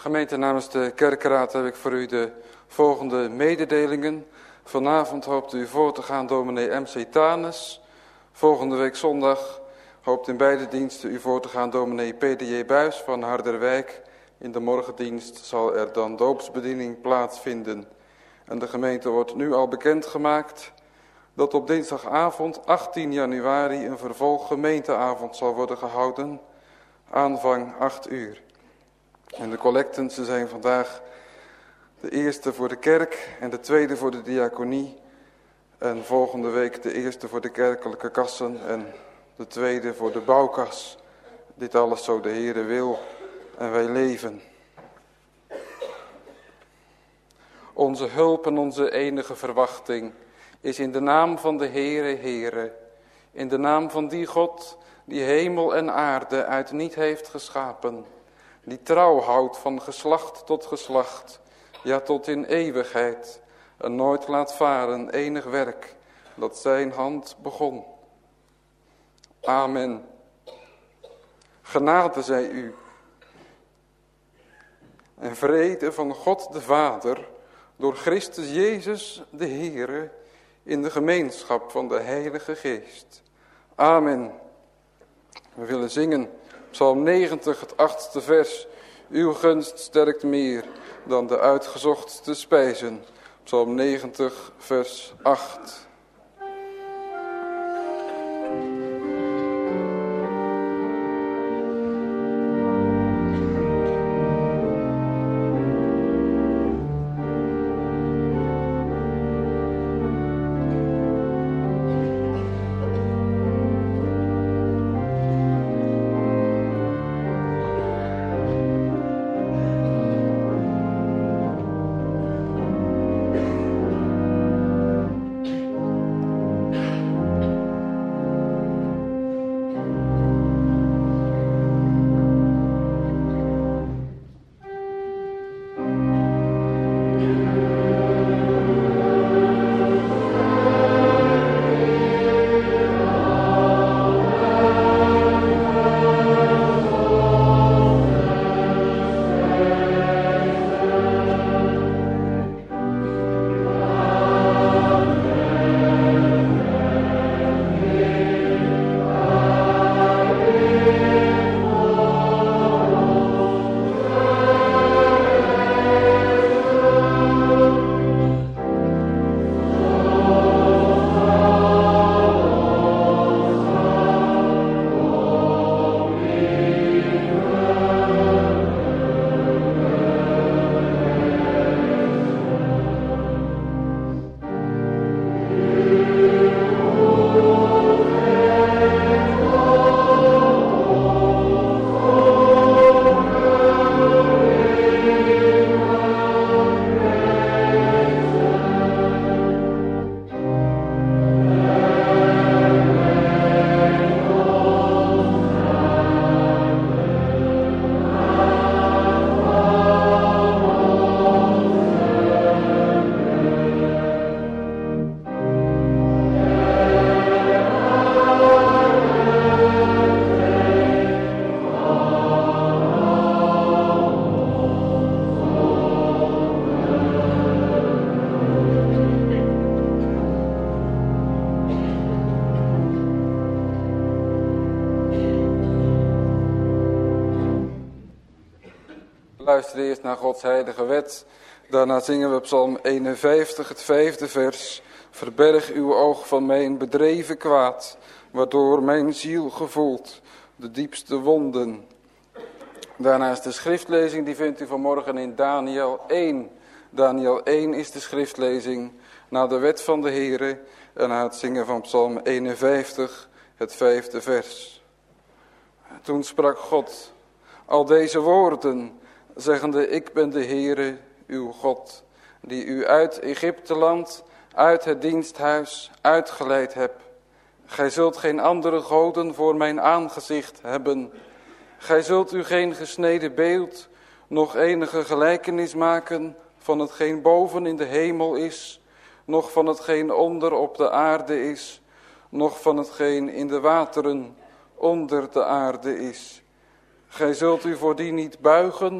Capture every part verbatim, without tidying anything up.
Gemeente, namens de kerkraad heb ik voor u de volgende mededelingen. Vanavond hoopt u voor te gaan dominee M C Tanes. Volgende week zondag hoopt in beide diensten u voor te gaan dominee P D J Buis van Harderwijk. In de morgendienst zal er dan doopsbediening plaatsvinden. En de gemeente wordt nu al bekendgemaakt dat op dinsdagavond achttien januari een vervolg gemeenteavond zal worden gehouden. Aanvang acht uur. En de collecten ze zijn vandaag de eerste voor de kerk en de tweede voor de diaconie. En volgende week de eerste voor de kerkelijke kassen en de tweede voor de bouwkas. Dit alles zo de Heere wil en wij leven. Onze hulp en onze enige verwachting is in de naam van de Heere, Heere. In de naam van die God die hemel en aarde uit niet heeft geschapen. Die trouw houdt van geslacht tot geslacht, ja tot in eeuwigheid. En nooit laat varen enig werk dat zijn hand begon. Amen. Genade zij u. En vrede van God de Vader, door Christus Jezus de Heere, in de gemeenschap van de Heilige Geest. Amen. We willen zingen Psalm negentig, het achtste vers. Uw gunst sterkt meer dan de uitgezochtste spijzen. Psalm negentig, vers acht. Luister eerst naar Gods heilige wet. Daarna zingen we Psalm eenenvijftig, het vijfde vers. Verberg uw oog van mijn bedreven kwaad, waardoor mijn ziel gevoelt de diepste wonden. Daarna is de schriftlezing, die vindt u vanmorgen in Daniël één. Daniël één is de schriftlezing naar de wet van de Heere en na het zingen van Psalm eenenvijftig, het vijfde vers. Toen sprak God al deze woorden, zeggende, ik ben de Heere, uw God, die u uit Egypteland, uit het diensthuis uitgeleid heb. Gij zult geen andere goden voor mijn aangezicht hebben. Gij zult u geen gesneden beeld, nog enige gelijkenis maken van hetgeen boven in de hemel is, noch van hetgeen onder op de aarde is, noch van hetgeen in de wateren onder de aarde is. Gij zult u voor die niet buigen,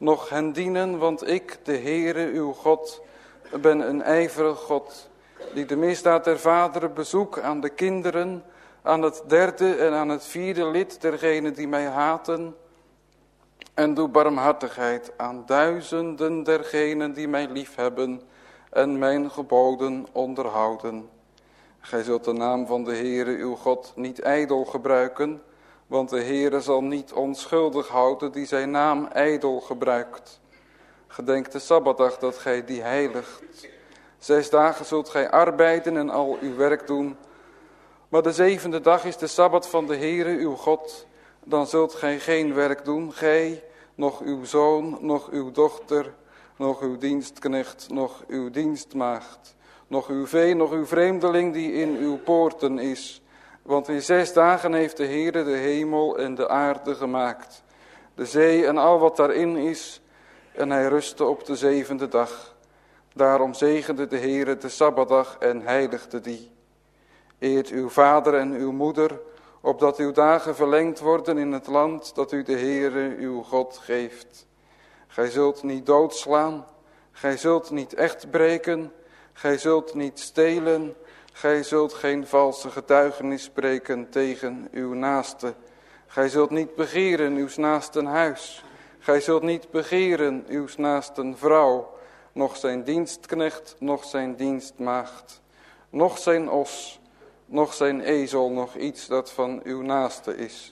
noch hen dienen, want ik, de Heere uw God, ben een ijverig God, die de misdaad der vaderen bezoek aan de kinderen, aan het derde en aan het vierde lid dergenen die mij haten, en doe barmhartigheid aan duizenden dergenen die mij liefhebben en mijn geboden onderhouden. Gij zult de naam van de Heere uw God niet ijdel gebruiken, want de Heere zal niet onschuldig houden die zijn naam ijdel gebruikt. Gedenk de Sabbatdag dat gij die heiligt. Zes dagen zult gij arbeiden en al uw werk doen. Maar de zevende dag is de Sabbat van de Heere uw God. Dan zult gij geen werk doen, gij, noch uw zoon, noch uw dochter, noch uw dienstknecht, noch uw dienstmaagd, noch uw vee, noch uw vreemdeling die in uw poorten is. Want in zes dagen heeft de Heere de hemel en de aarde gemaakt, de zee en al wat daarin is, en hij rustte op de zevende dag. Daarom zegende de Heere de Sabbatdag en heiligde die. Eert uw vader en uw moeder, opdat uw dagen verlengd worden in het land dat u de Heere uw God geeft. Gij zult niet doodslaan, gij zult niet echt breken, gij zult niet stelen, gij zult geen valse getuigenis spreken tegen uw naaste. Gij zult niet begeren uws naasten huis, gij zult niet begeren uws naasten vrouw, noch zijn dienstknecht, noch zijn dienstmaagd, noch zijn os, noch zijn ezel, nog iets dat van uw naaste is.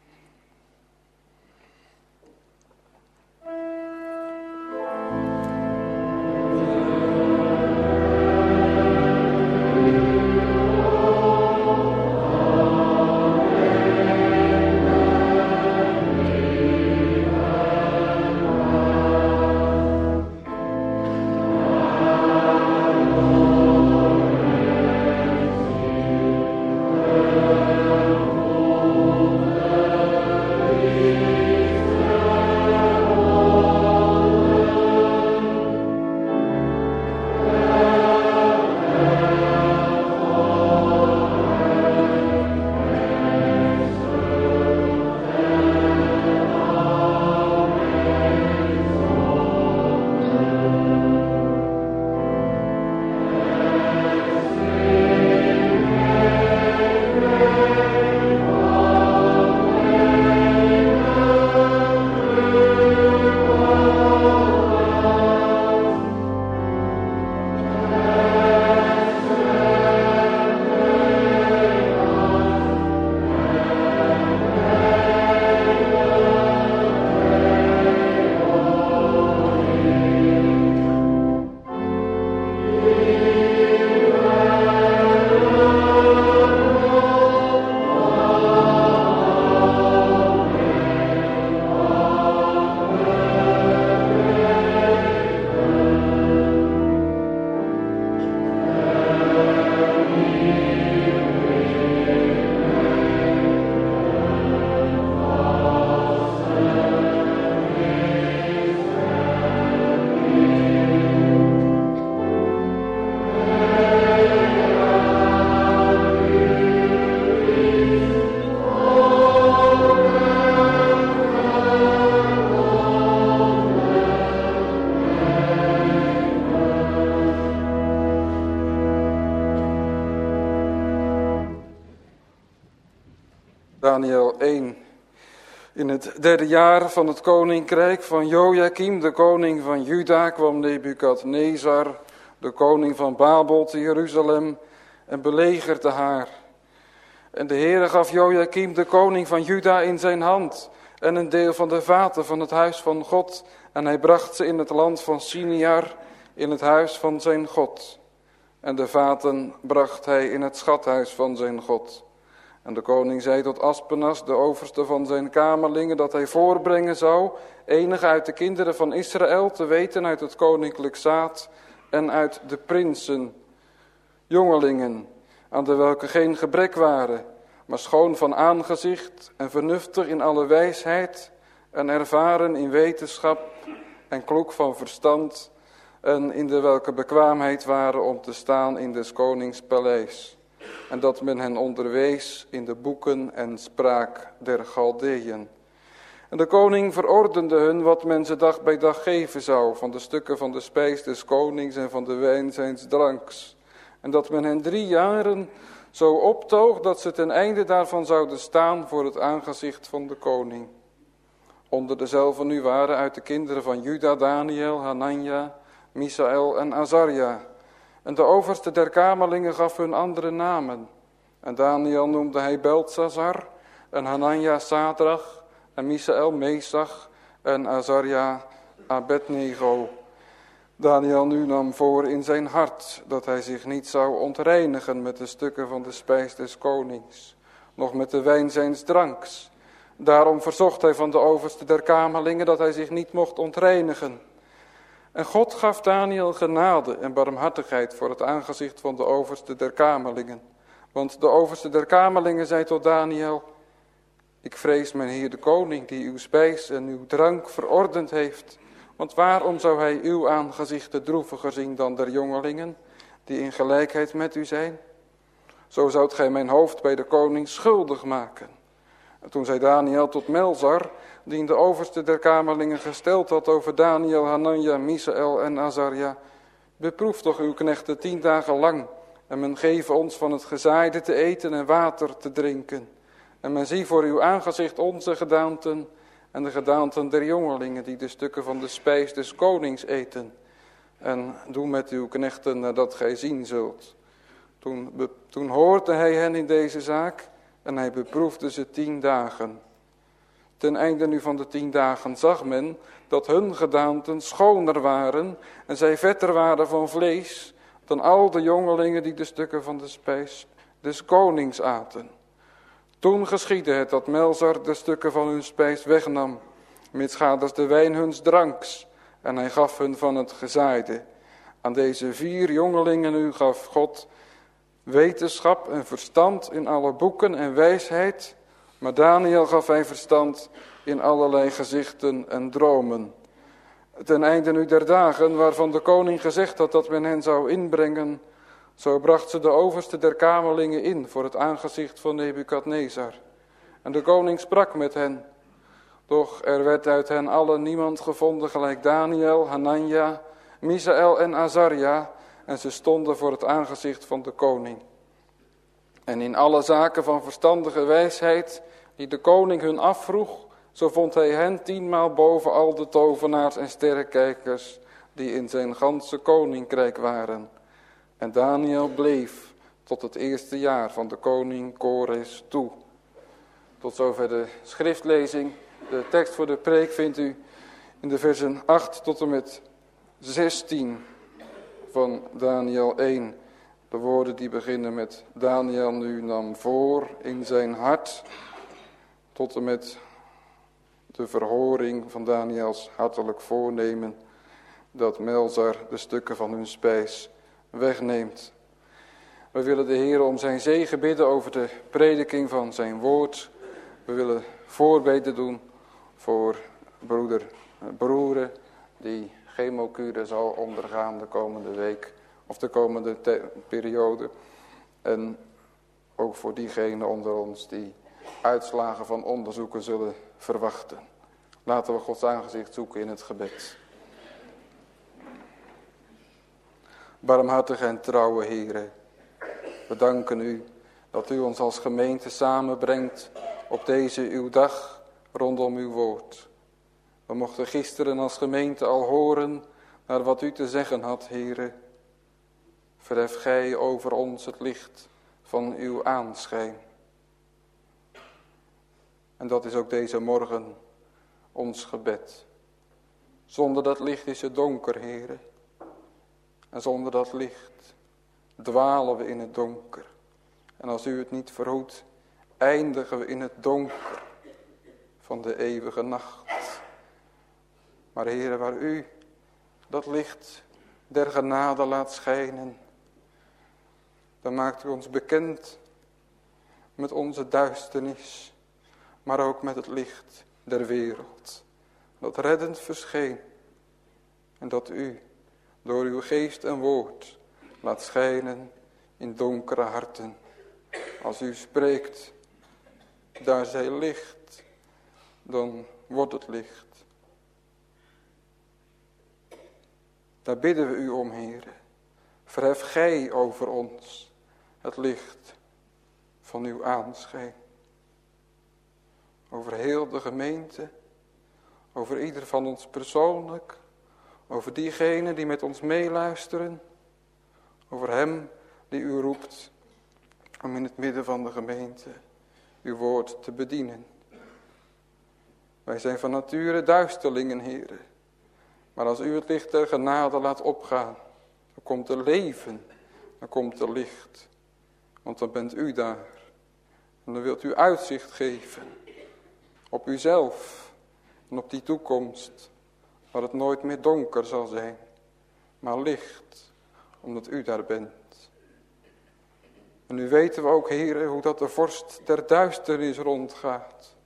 Daniel één. In het derde jaar van het koninkrijk van Joachim, de koning van Juda, kwam Nebukadnezar, de koning van Babel, te Jeruzalem en belegerde haar. En de Heere gaf Joachim, de koning van Juda, in zijn hand en een deel van de vaten van het huis van God. En hij bracht ze in het land van Siniar, in het huis van zijn God. En de vaten bracht hij in het schathuis van zijn God. En de koning zei tot Aspenas, de overste van zijn kamerlingen, dat hij voorbrengen zou enige uit de kinderen van Israël, te weten uit het koninklijk zaad en uit de prinsen, jongelingen, aan de welke geen gebrek waren, maar schoon van aangezicht en vernuftig in alle wijsheid en ervaren in wetenschap en kloek van verstand en in de welke bekwaamheid waren om te staan in des konings paleis. En dat men hen onderwees in de boeken en spraak der Galdeeën. En de koning verordende hun wat men ze dag bij dag geven zou, van de stukken van de spijs des konings en van de wijn zijns dranks. En dat men hen drie jaren zo optoog dat ze ten einde daarvan zouden staan voor het aangezicht van de koning. Onder dezelfde nu waren uit de kinderen van Juda Daniel, Hanania, Misaël en Azaria. En de overste der kamerlingen gaf hun andere namen. En Daniel noemde hij Beltsazar, en Hanania Sadrach, en Misaël Mesach, en Azaria Abednego. Daniel nu nam voor in zijn hart dat hij zich niet zou ontreinigen met de stukken van de spijs des konings, noch met de wijn zijns dranks. Daarom verzocht hij van de overste der kamerlingen dat hij zich niet mocht ontreinigen. En God gaf Daniel genade en barmhartigheid voor het aangezicht van de overste der kamerlingen. Want de overste der kamerlingen zei tot Daniel: ik vrees mijn heer de koning die uw spijs en uw drank verordend heeft. Want waarom zou hij uw aangezichten droeviger zien dan der jongelingen, die in gelijkheid met u zijn? Zo zoudt gij mijn hoofd bij de koning schuldig maken. En toen zei Daniel tot Melzar, die in de overste der kamerlingen gesteld had over Daniel, Hanania, Misaël en Azaria: beproef toch uw knechten tien dagen lang, en men geeft ons van het gezaaide te eten en water te drinken. En men zie voor uw aangezicht onze gedaanten en de gedaanten der jongelingen die de stukken van de spijs des konings eten. En doe met uw knechten nadat gij zien zult. Toen, be, toen hoorde hij hen in deze zaak en hij beproefde ze tien dagen. Ten einde nu van de tien dagen zag men dat hun gedaanten schoner waren en zij vetter waren van vlees dan al de jongelingen die de stukken van de spijs des konings aten. Toen geschiedde het dat Melzar de stukken van hun spijs wegnam, mitsgaders de wijn huns dranks, en hij gaf hun van het gezaaide. Aan deze vier jongelingen nu gaf God wetenschap en verstand in alle boeken en wijsheid, maar Daniel gaf hij verstand in allerlei gezichten en dromen. Ten einde nu der dagen waarvan de koning gezegd had dat men hen zou inbrengen, zo bracht ze de overste der kamerlingen in voor het aangezicht van Nebukadnezar. En de koning sprak met hen. Doch er werd uit hen allen niemand gevonden gelijk Daniel, Hanania, Misaël en Azaria. En ze stonden voor het aangezicht van de koning. En in alle zaken van verstandige wijsheid die de koning hun afvroeg, zo vond hij hen tienmaal boven al de tovenaars en sterrenkijkers die in zijn ganse koninkrijk waren. En Daniel bleef tot het eerste jaar van de koning Kores toe. Tot zover de schriftlezing. De tekst voor de preek vindt u in de versen acht tot en met zestien van Daniel één. De woorden die beginnen met Daniel nu nam voor in zijn hart, tot en met de verhoring van Daniels hartelijk voornemen dat Melzar de stukken van hun spijs wegneemt. We willen de Heer om zijn zegen bidden over de prediking van zijn woord. We willen voorbeden doen voor broeder Broeren die chemokuren zal ondergaan de komende week of de komende te- periode. En ook voor diegenen onder ons die uitslagen van onderzoeken zullen verwachten. Laten we Gods aangezicht zoeken in het gebed. Barmhartige en trouwe Heere, we danken u dat u ons als gemeente samenbrengt op deze uw dag rondom uw woord. We mochten gisteren als gemeente al horen naar wat u te zeggen had, Heere. Verhef gij over ons het licht van uw aanschijn. En dat is ook deze morgen ons gebed. Zonder dat licht is het donker, Heere. En zonder dat licht dwalen we in het donker. En als u het niet verhoedt, eindigen we in het donker van de eeuwige nacht. Maar Heere, waar u dat licht der genade laat schijnen, dan maakt u ons bekend met onze duisternis, maar ook met het licht der wereld, dat reddend verscheen en dat u door uw geest en woord laat schijnen in donkere harten. Als u spreekt, daar zij licht, dan wordt het licht. Daar bidden we u om, Heere. Verhef gij over ons het licht van uw aanschijn. Over heel de gemeente, over ieder van ons persoonlijk, over diegenen die met ons meeluisteren, over hem die u roept om in het midden van de gemeente uw woord te bedienen. Wij zijn van nature duisterlingen, Heere. Maar als u het licht der genade laat opgaan, dan komt er leven, dan komt er licht. Want dan bent u daar. En dan wilt u uitzicht geven op uzelf en op die toekomst, waar het nooit meer donker zal zijn, maar licht, omdat u daar bent. En nu weten we ook, Heere, hoe dat de vorst der duisternis rondgaat.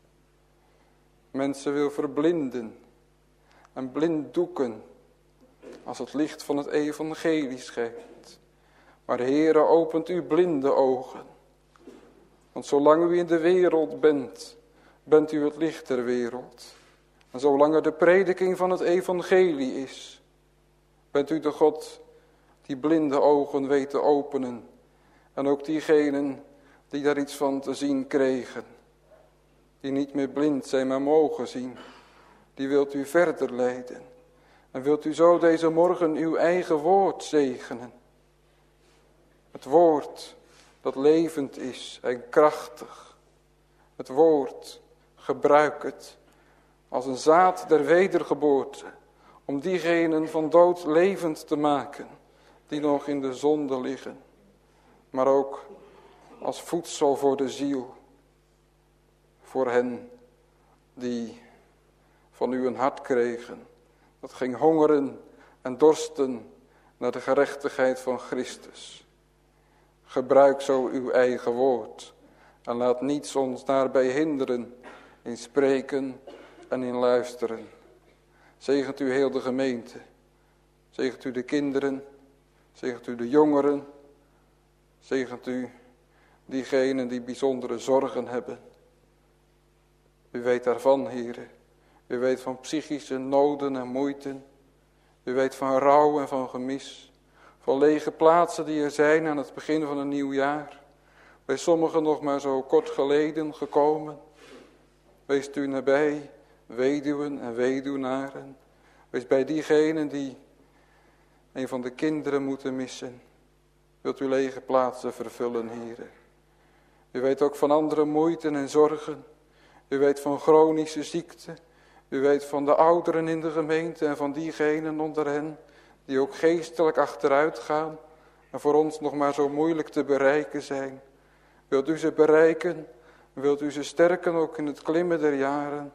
Mensen wil verblinden en blind doeken als het licht van het evangelie schijnt. Maar Heere, opent u blinde ogen. Want zolang u in de wereld bent, bent u het licht der wereld. En zolang er de prediking van het evangelie is, bent u de God die blinde ogen weet te openen. En ook diegenen die daar iets van te zien kregen, die niet meer blind zijn, maar mogen zien, die wilt u verder leiden. En wilt u zo deze morgen uw eigen woord zegenen. Het woord dat levend is en krachtig. Het woord, gebruik het als een zaad der wedergeboorte, om diegenen van dood levend te maken, die nog in de zonde liggen. Maar ook als voedsel voor de ziel, voor hen die van u een hart kregen, dat ging hongeren en dorsten naar de gerechtigheid van Christus. Gebruik zo uw eigen woord en laat niets ons daarbij hinderen in spreken en in luisteren. Zegent u heel de gemeente, zegent u de kinderen, zegent u de jongeren, zegent u diegenen die bijzondere zorgen hebben. U weet daarvan, Heere. U weet van psychische noden en moeiten. U weet van rouw en van gemis. Van lege plaatsen die er zijn aan het begin van een nieuw jaar. Bij sommigen nog maar zo kort geleden gekomen. Wees u nabij, weduwen en weduwnaren. Wees bij diegenen die een van de kinderen moeten missen. Wilt u lege plaatsen vervullen, Heere. U weet ook van andere moeiten en zorgen. U weet van chronische ziekte. U weet van de ouderen in de gemeente en van diegenen onder hen die ook geestelijk achteruit gaan en voor ons nog maar zo moeilijk te bereiken zijn. Wilt u ze bereiken? Wilt u ze sterken ook in het klimmen der jaren?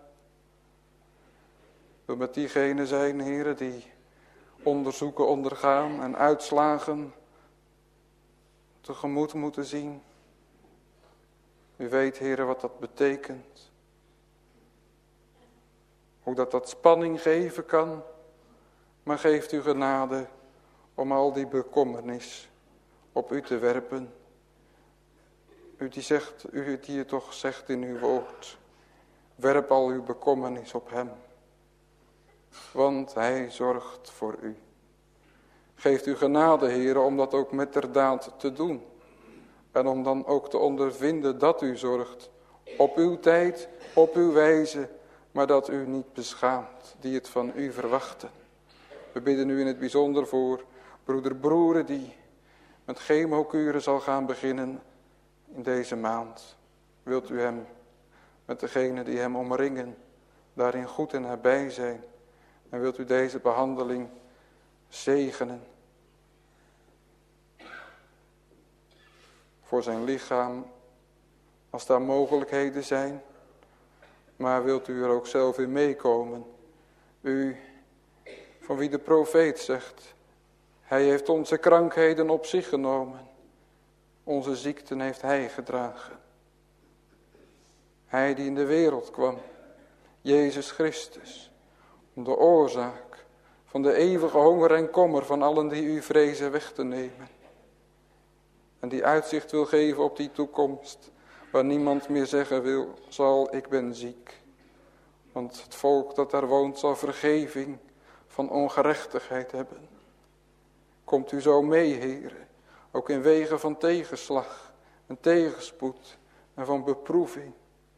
Wil met diegenen zijn, Heere, die onderzoeken ondergaan en uitslagen tegemoet moeten zien. U weet, Heere, wat dat betekent. Hoe dat dat spanning geven kan. Maar geeft u genade om al die bekommernis op u te werpen. U die, zegt, u die het toch zegt in uw woord. Werp al uw bekommernis op hem. Want hij zorgt voor u. Geeft u genade, Heere, om dat ook met ter daad te doen. En om dan ook te ondervinden dat u zorgt. Op uw tijd, op uw wijze. Maar dat u niet beschaamt die het van u verwachten. We bidden u in het bijzonder voor broeder Broeren die met chemokuren zal gaan beginnen in deze maand. Wilt u hem met degenen die hem omringen daarin goed en nabij zijn. En wilt u deze behandeling zegenen. Voor zijn lichaam, als daar mogelijkheden zijn. Maar wilt u er ook zelf in meekomen? U, van wie de profeet zegt, hij heeft onze krankheden op zich genomen. Onze ziekten heeft hij gedragen. Hij die in de wereld kwam, Jezus Christus, om de oorzaak van de eeuwige honger en kommer van allen die u vrezen weg te nemen. En die uitzicht wil geven op die toekomst, waar niemand meer zeggen wil, zal ik ben ziek. Want het volk dat daar woont zal vergeving van ongerechtigheid hebben. Komt u zo mee, Heere, ook in wegen van tegenslag en tegenspoed en van beproeving.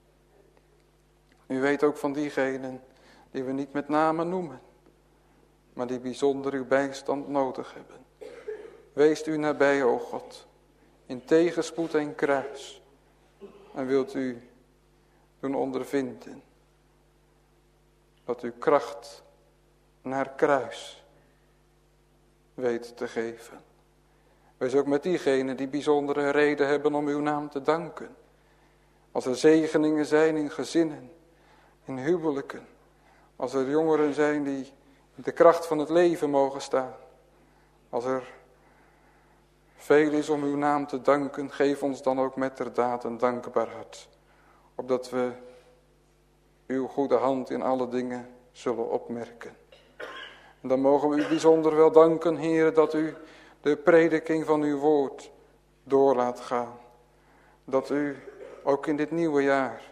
U weet ook van diegenen die we niet met name noemen, maar die bijzonder uw bijstand nodig hebben. Wees u nabij, o God, in tegenspoed en kruis. En wilt u doen ondervinden dat u kracht naar kruis weet te geven. Wees ook met diegenen die bijzondere reden hebben om uw naam te danken. Als er zegeningen zijn in gezinnen, in huwelijken. Als er jongeren zijn die in de kracht van het leven mogen staan. Als er veel is om uw naam te danken, geef ons dan ook met ter daad een dankbaar hart. Opdat we uw goede hand in alle dingen zullen opmerken. En dan mogen we u bijzonder wel danken, Heere, dat u de prediking van uw woord door laat gaan. Dat u ook in dit nieuwe jaar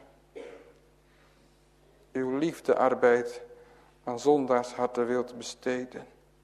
uw liefdearbeid aan zondaarsharten wilt besteden.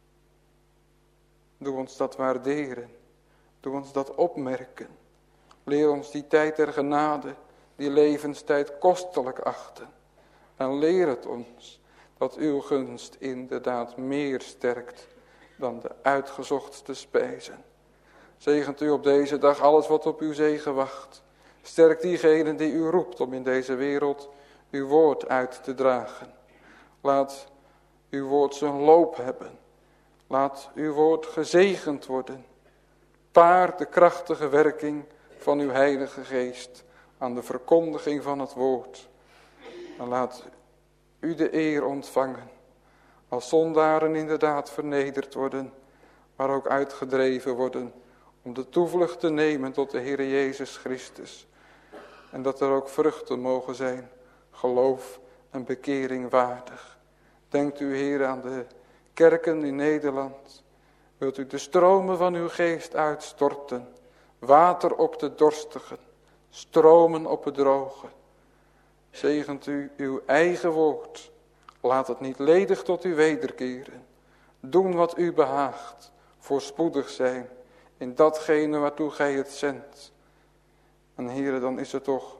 Doe ons dat waarderen. Doe ons dat opmerken. Leer ons die tijd der genade, die levenstijd kostelijk achten. En leer het ons dat uw gunst inderdaad meer sterkt dan de uitgezochtste spijzen. Zegent u op deze dag alles wat op uw zegen wacht. Sterk diegenen die u roept om in deze wereld uw woord uit te dragen. Laat uw woord zijn loop hebben. Laat uw woord gezegend worden. Paar de krachtige werking van uw Heilige Geest aan de verkondiging van het woord. En laat u de eer ontvangen. Als zondaren inderdaad vernederd worden, maar ook uitgedreven worden om de toevlucht te nemen tot de Heere Jezus Christus. En dat er ook vruchten mogen zijn, geloof en bekering waardig. Denkt u, Heer, aan de kerken in Nederland. Wilt u de stromen van uw geest uitstorten, water op de dorstigen, stromen op het droge. Zegent u uw eigen woord. Laat het niet ledig tot u wederkeren. Doen wat u behaagt, voorspoedig zijn in datgene waartoe gij het zendt. En Heere, dan is het toch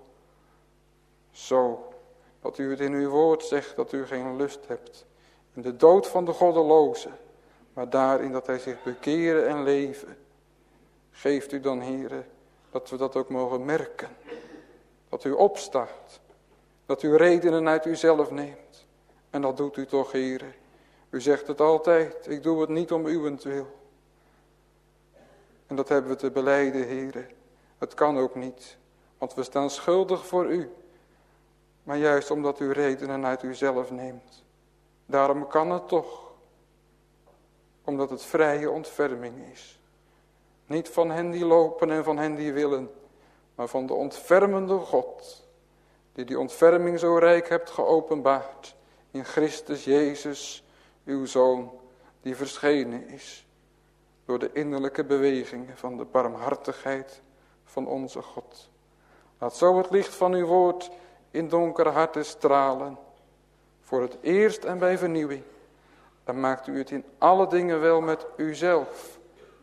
zo dat u het in uw woord zegt dat u geen lust hebt in de dood van de goddeloze, maar daarin dat hij zich bekeren en leven. Geeft u dan, Heere, dat we dat ook mogen merken. Dat u opstaat. Dat u redenen uit uzelf neemt. En dat doet u toch, Heere. U zegt het altijd, ik doe het niet om uwentwil. En dat hebben we te belijden, Heere. Het kan ook niet, want we staan schuldig voor u. Maar juist omdat u redenen uit uzelf neemt. Daarom kan het toch. Omdat het vrije ontferming is. Niet van hen die lopen en van hen die willen, maar van de ontfermende God, die die ontferming zo rijk hebt geopenbaard in Christus Jezus, uw Zoon, die verschenen is door de innerlijke bewegingen van de barmhartigheid van onze God. Laat zo het licht van uw woord in donkere harten stralen, voor het eerst en bij vernieuwing. Dan maakt u het in alle dingen wel met uzelf.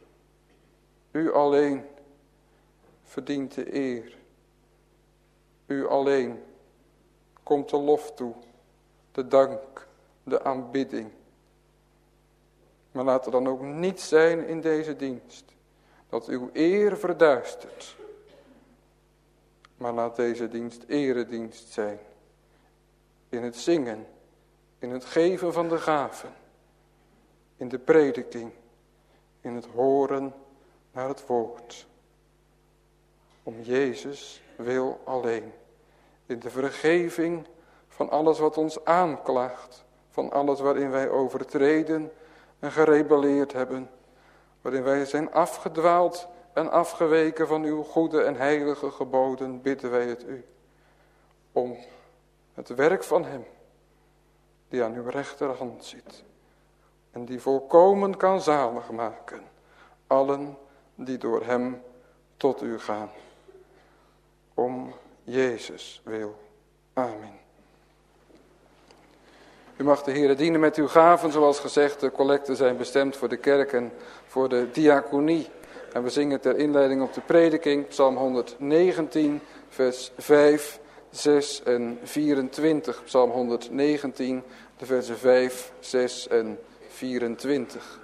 U alleen verdient de eer. U alleen komt de lof toe, de dank, de aanbidding. Maar laat er dan ook niet zijn in deze dienst dat uw eer verduistert. Maar laat deze dienst eredienst zijn. In het zingen, in het geven van de gaven, in de prediking, in het horen naar het woord. Om Jezus wil alleen. In de vergeving van alles wat ons aanklaagt. Van alles waarin wij overtreden en gerebelleerd hebben. Waarin wij zijn afgedwaald en afgeweken van uw goede en heilige geboden, bidden wij het u. Om het werk van hem, die aan uw rechterhand zit. En die volkomen kan zalig maken. Allen die door hem tot u gaan. Om Jezus wil. Amen. U mag de Heere dienen met uw gaven, zoals gezegd. De collecten zijn bestemd voor de kerk en voor de diaconie. En we zingen ter inleiding op de prediking, Psalm honderdnegentien, vers vijf, zes en vierentwintig. Psalm honderdnegentien, de versen vijf, zes en vierentwintig.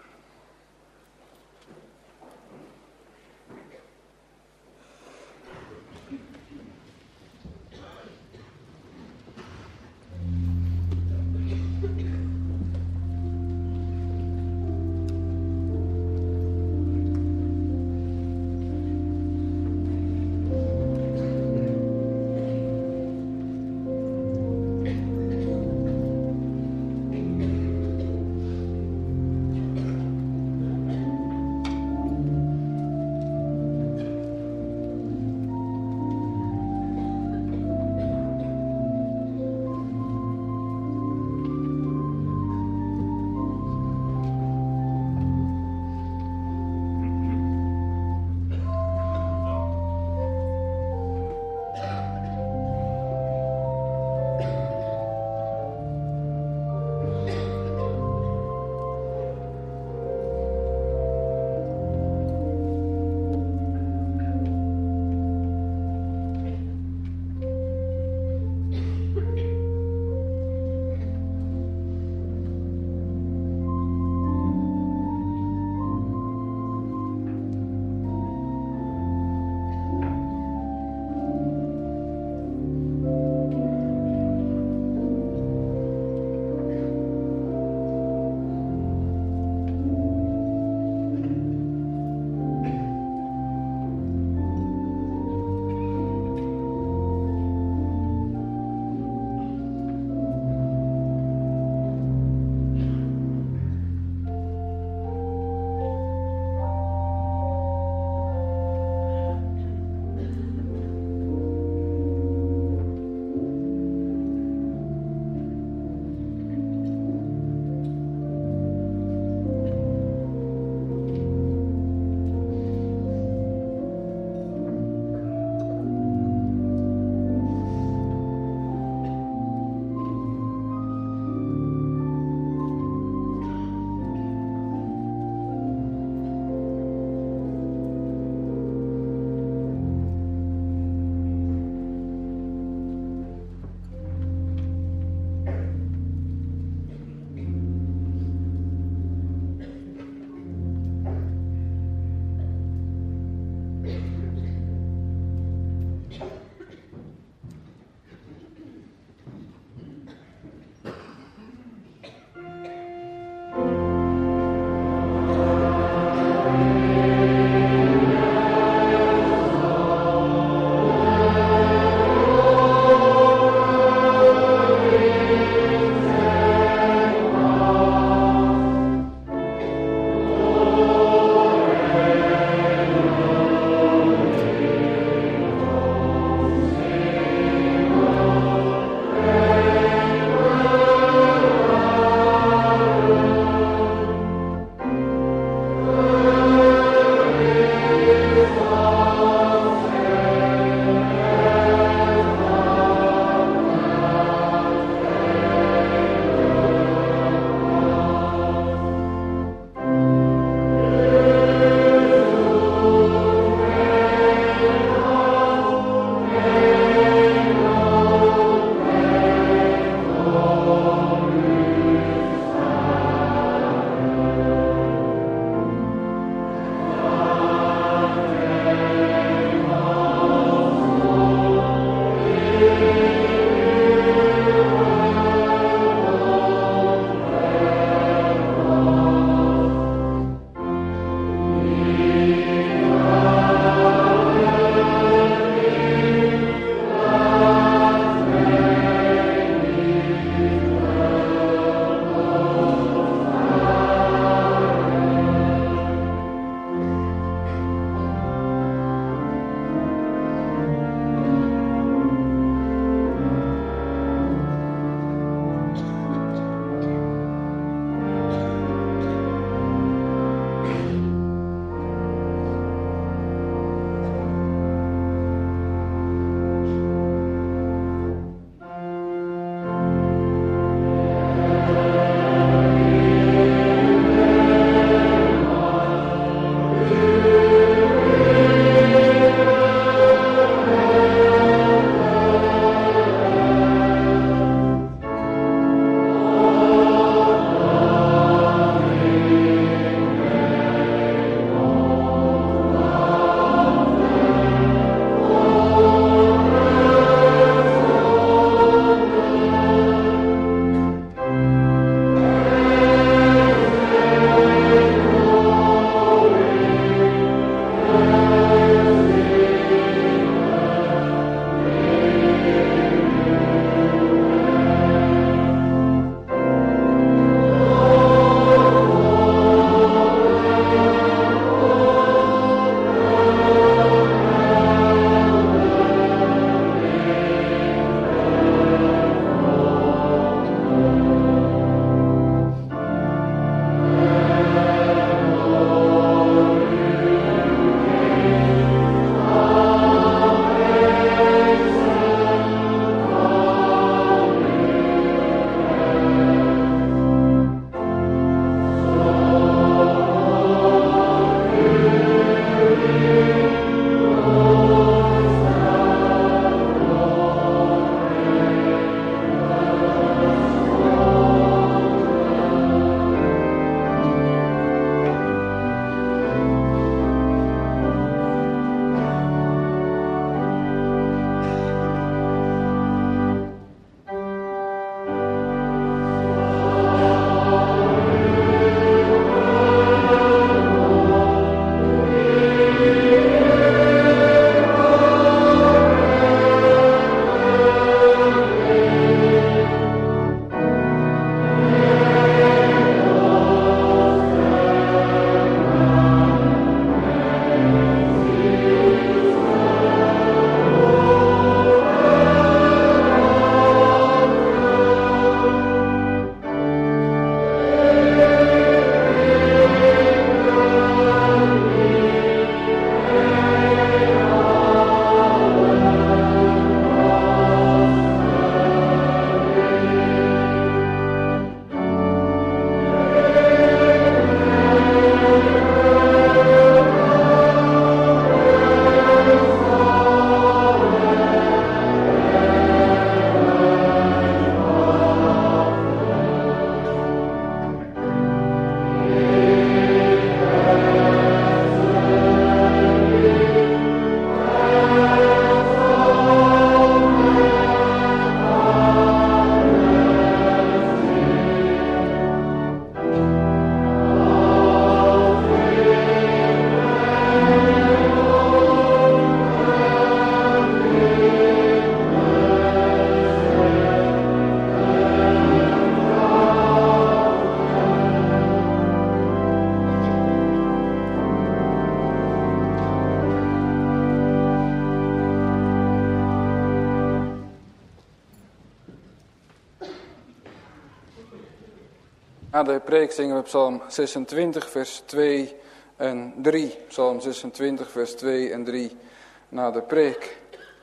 Na de preek zingen we Psalm zesentwintig, vers twee en drie. Psalm zesentwintig, vers twee en drie na de preek.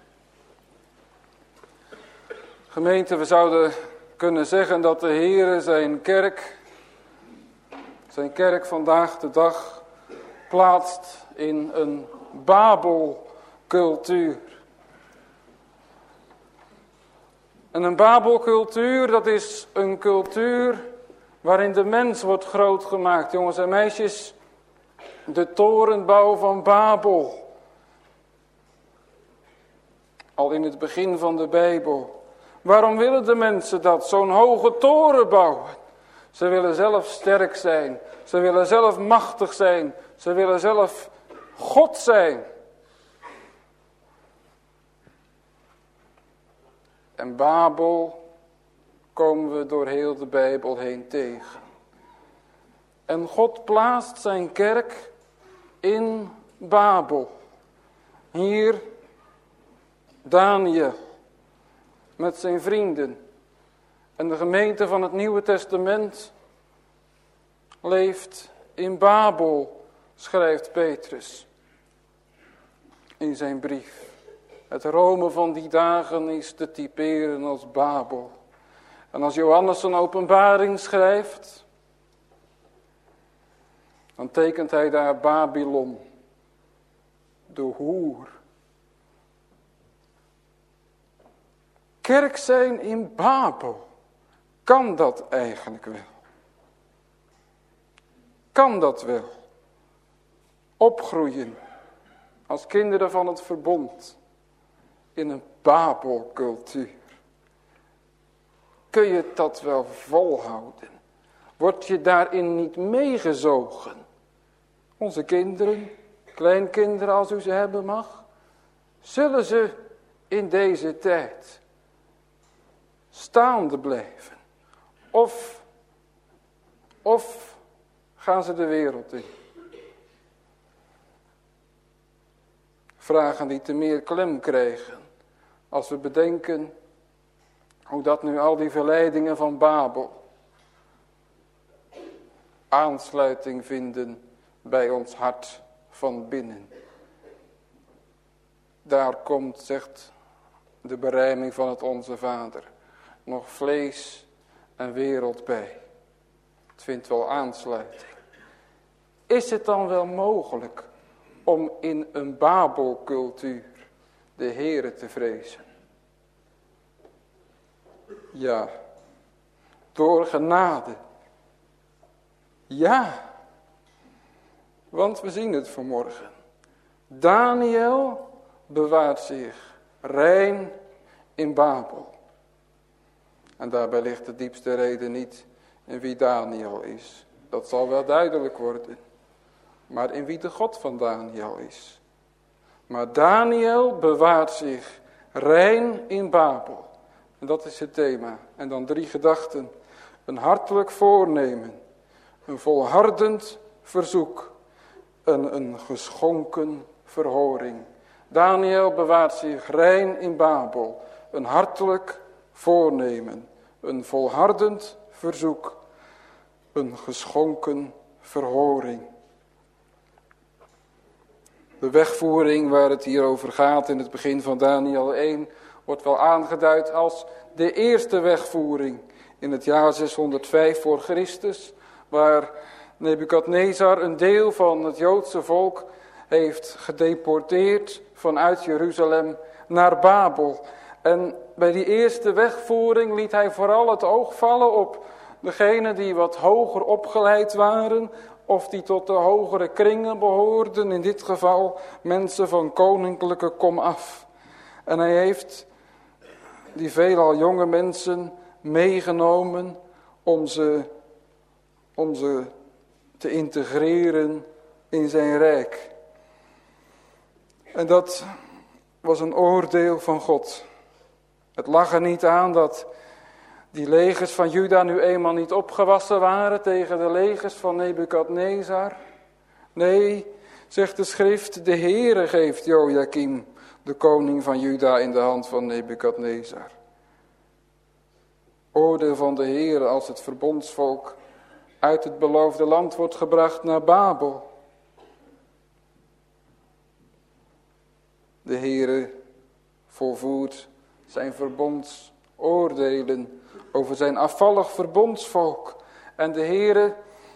Gemeente, we zouden kunnen zeggen dat de Heere zijn kerk, zijn kerk vandaag de dag, plaatst in een Babelcultuur. En een Babelcultuur, dat is een cultuur waarin de mens wordt groot gemaakt. Jongens en meisjes, de torenbouw van Babel. Al in het begin van de Bijbel. Waarom willen de mensen dat? Zo'n hoge toren bouwen. Ze willen zelf sterk zijn. Ze willen zelf machtig zijn. Ze willen zelf God zijn. En Babel komen we door heel de Bijbel heen tegen. En God plaatst zijn kerk in Babel. Hier Daniel met zijn vrienden. En de gemeente van het Nieuwe Testament leeft in Babel, schrijft Petrus in zijn brief. Het Rome van die dagen is te typeren als Babel. En als Johannes een openbaring schrijft, dan tekent hij daar Babylon, de hoer. Kerk zijn in Babel, kan dat eigenlijk wel? Kan dat wel? Opgroeien als kinderen van het verbond in een Babelcultuur. Kun je dat wel volhouden? Word je daarin niet meegezogen? Onze kinderen, kleinkinderen als u ze hebben mag, zullen ze in deze tijd staande blijven? Of, of gaan ze de wereld in? Vragen die te meer klem krijgen als we bedenken hoe dat nu al die verleidingen van Babel aansluiting vinden bij ons hart van binnen. Daar komt, zegt de berijming van het Onze Vader, nog vlees en wereld bij. Het vindt wel aansluiting. Is het dan wel mogelijk om in een Babelcultuur de Heere te vrezen? Ja, door genade. Ja, want we zien het vanmorgen. Daniel bewaart zich rein in Babel. En daarbij ligt de diepste reden niet in wie Daniel is. Dat zal wel duidelijk worden. Maar in wie de God van Daniel is. Maar Daniel bewaart zich rein in Babel. En dat is het thema. En dan drie gedachten. Een hartelijk voornemen. Een volhardend verzoek. En een geschonken verhoring. Daniel bewaart zich rein in Babel. Een hartelijk voornemen. Een volhardend verzoek. Een geschonken verhoring. De wegvoering waar het hier over gaat in het begin van Daniel één... wordt wel aangeduid als de eerste wegvoering in het jaar zeshonderdvijf voor Christus, waar Nebukadnezar een deel van het Joodse volk heeft gedeporteerd vanuit Jeruzalem naar Babel. En bij die eerste wegvoering liet hij vooral het oog vallen op degenen die wat hoger opgeleid waren, of die tot de hogere kringen behoorden, in dit geval mensen van koninklijke komaf. En hij heeft die veelal jonge mensen meegenomen om ze, om ze te integreren in zijn rijk. En dat was een oordeel van God. Het lag er niet aan dat die legers van Juda nu eenmaal niet opgewassen waren tegen de legers van Nebukadnezar. Nee, zegt de schrift, de Heere geeft Jojakim, de koning van Juda, in de hand van Nebukadnezar. Oordeel van de Heere als het verbondsvolk uit het beloofde land wordt gebracht naar Babel. De Heere volvoert zijn verbondsoordelen over zijn afvallig verbondsvolk. En de Heere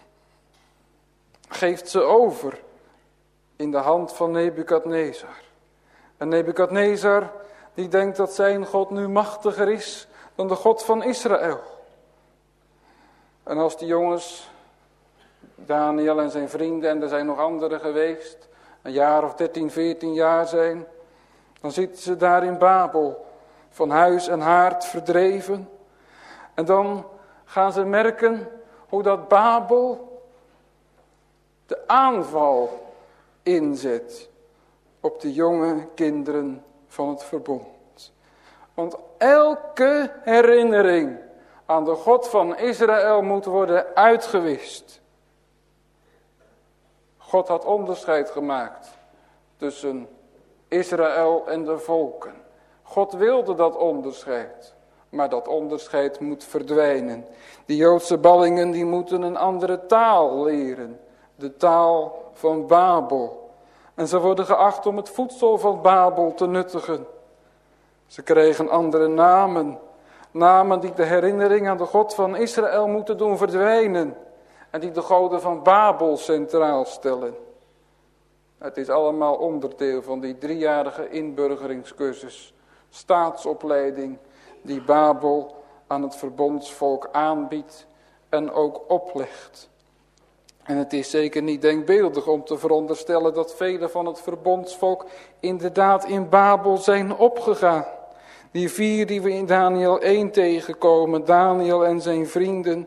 geeft ze over in de hand van Nebukadnezar. En Nebukadnezar die denkt dat zijn God nu machtiger is dan de God van Israël. En als die jongens, Daniel en zijn vrienden, en er zijn nog anderen geweest, een jaar of dertien, veertien jaar zijn, dan zitten ze daar in Babel, van huis en haard verdreven. En dan gaan ze merken hoe dat Babel de aanval inzet op de jonge kinderen van het verbond. Want elke herinnering aan de God van Israël moet worden uitgewist. God had onderscheid gemaakt tussen Israël en de volken. God wilde dat onderscheid, maar dat onderscheid moet verdwijnen. Die Joodse ballingen die moeten een andere taal leren, de taal van Babel. En ze worden geacht om het voedsel van Babel te nuttigen. Ze kregen andere namen, namen die de herinnering aan de God van Israël moeten doen verdwijnen en die de goden van Babel centraal stellen. Het is allemaal onderdeel van die driejarige inburgeringscursus, staatsopleiding die Babel aan het verbondsvolk aanbiedt en ook oplegt. En het is zeker niet denkbeeldig om te veronderstellen dat velen van het verbondsvolk inderdaad in Babel zijn opgegaan. Die vier die we in Daniel één tegenkomen, Daniel en zijn vrienden,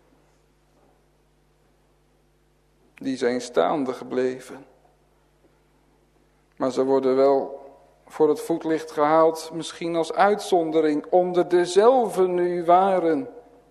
die zijn staande gebleven. Maar ze worden wel voor het voetlicht gehaald, misschien als uitzondering, onder dezelfde nu waren.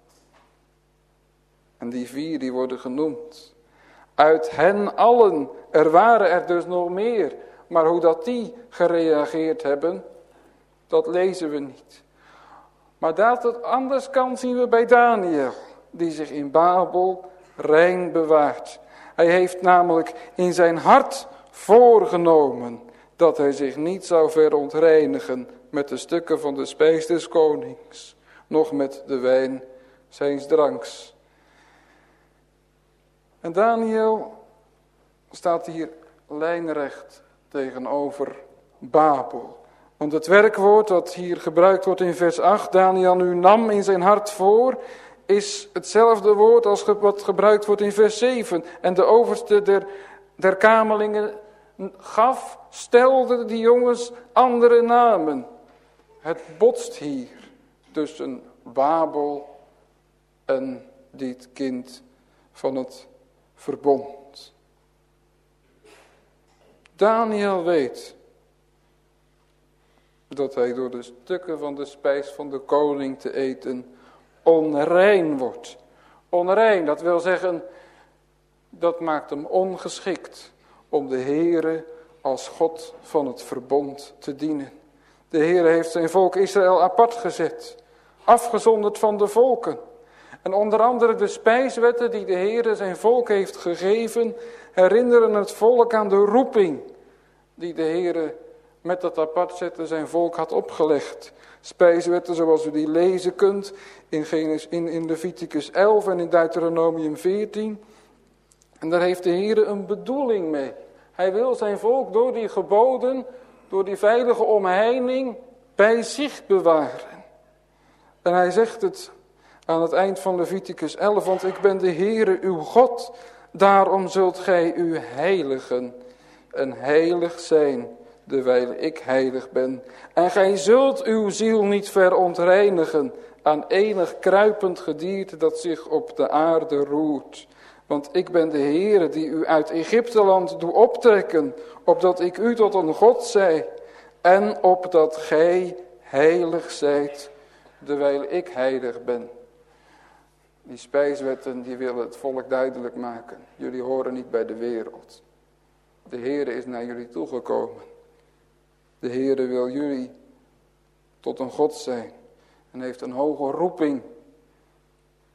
En die vier die worden genoemd. Uit hen allen, er waren er dus nog meer, maar hoe dat die gereageerd hebben, dat lezen we niet. Maar dat het anders kan zien we bij Daniel, die zich in Babel rein bewaart. Hij heeft namelijk in zijn hart voorgenomen dat hij zich niet zou verontreinigen met de stukken van de spijs des konings, noch met de wijn zijns dranks. En Daniel staat hier lijnrecht tegenover Babel. Want het werkwoord dat hier gebruikt wordt in vers acht, Daniel nu nam in zijn hart voor, is hetzelfde woord als wat gebruikt wordt in vers zeven. En de overste der, der kamerlingen gaf, stelde die jongens andere namen. Het botst hier tussen Babel en dit kind van het verbond. Daniel weet dat hij door de stukken van de spijs van de koning te eten onrein wordt. Onrein, dat wil zeggen, dat maakt hem ongeschikt om de Heere als God van het verbond te dienen. De Heere heeft zijn volk Israël apart gezet, afgezonderd van de volken. En onder andere de spijswetten die de Heere zijn volk heeft gegeven, herinneren het volk aan de roeping die de Heere met dat apart zetten zijn volk had opgelegd. Spijswetten zoals u die lezen kunt in, Genesis, in, in Leviticus elf en in Deuteronomium veertien. En daar heeft de Heere een bedoeling mee. Hij wil zijn volk door die geboden, door die veilige omheining bij zich bewaren. En hij zegt het aan het eind van Leviticus elf, want ik ben de Heere uw God, daarom zult gij u heiligen en heilig zijn, dewijl ik heilig ben. En gij zult uw ziel niet verontreinigen aan enig kruipend gedierte dat zich op de aarde roert. Want ik ben de Heere die u uit Egypteland doe optrekken, opdat ik u tot een God zij, en opdat gij heilig zijt, dewijl ik heilig ben. Die spijswetten die willen het volk duidelijk maken. Jullie horen niet bij de wereld. De Heere is naar jullie toegekomen. De Heere wil jullie tot een God zijn en heeft een hoge roeping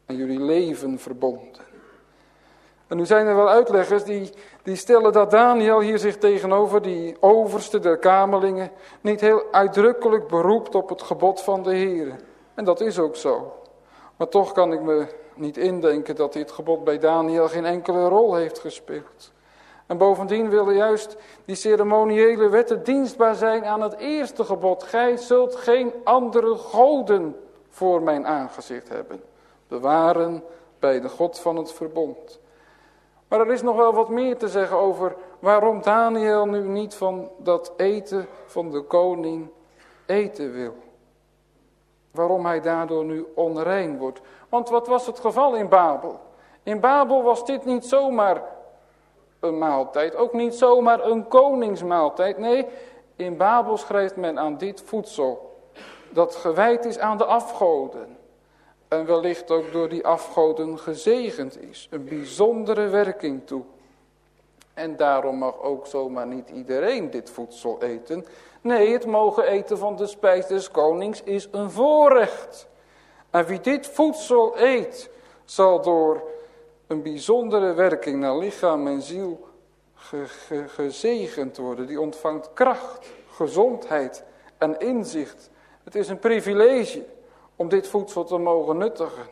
aan jullie leven verbonden. En nu zijn er wel uitleggers die, die stellen dat Daniel hier zich tegenover die overste der kamerlingen niet heel uitdrukkelijk beroept op het gebod van de Heer. En dat is ook zo. Maar toch kan ik me niet indenken dat dit gebod bij Daniel geen enkele rol heeft gespeeld. En bovendien willen juist die ceremoniële wetten dienstbaar zijn aan het eerste gebod. Gij zult geen andere goden voor mijn aangezicht hebben. Bewaren bij de God van het verbond. Maar er is nog wel wat meer te zeggen over waarom Daniel nu niet van dat eten van de koning eten wil. Waarom hij daardoor nu onrein wordt. Want wat was het geval in Babel? In Babel was dit niet zomaar een maaltijd, ook niet zomaar een koningsmaaltijd. Nee, in Babel schrijft men aan dit voedsel dat gewijd is aan de afgoden. En wellicht ook door die afgoden gezegend is. Een bijzondere werking toe. En daarom mag ook zomaar niet iedereen dit voedsel eten. Nee, het mogen eten van de spijs des konings is een voorrecht. En wie dit voedsel eet, zal door een bijzondere werking naar lichaam en ziel ge, ge, gezegend worden. Die ontvangt kracht, gezondheid en inzicht. Het is een privilege om dit voedsel te mogen nuttigen.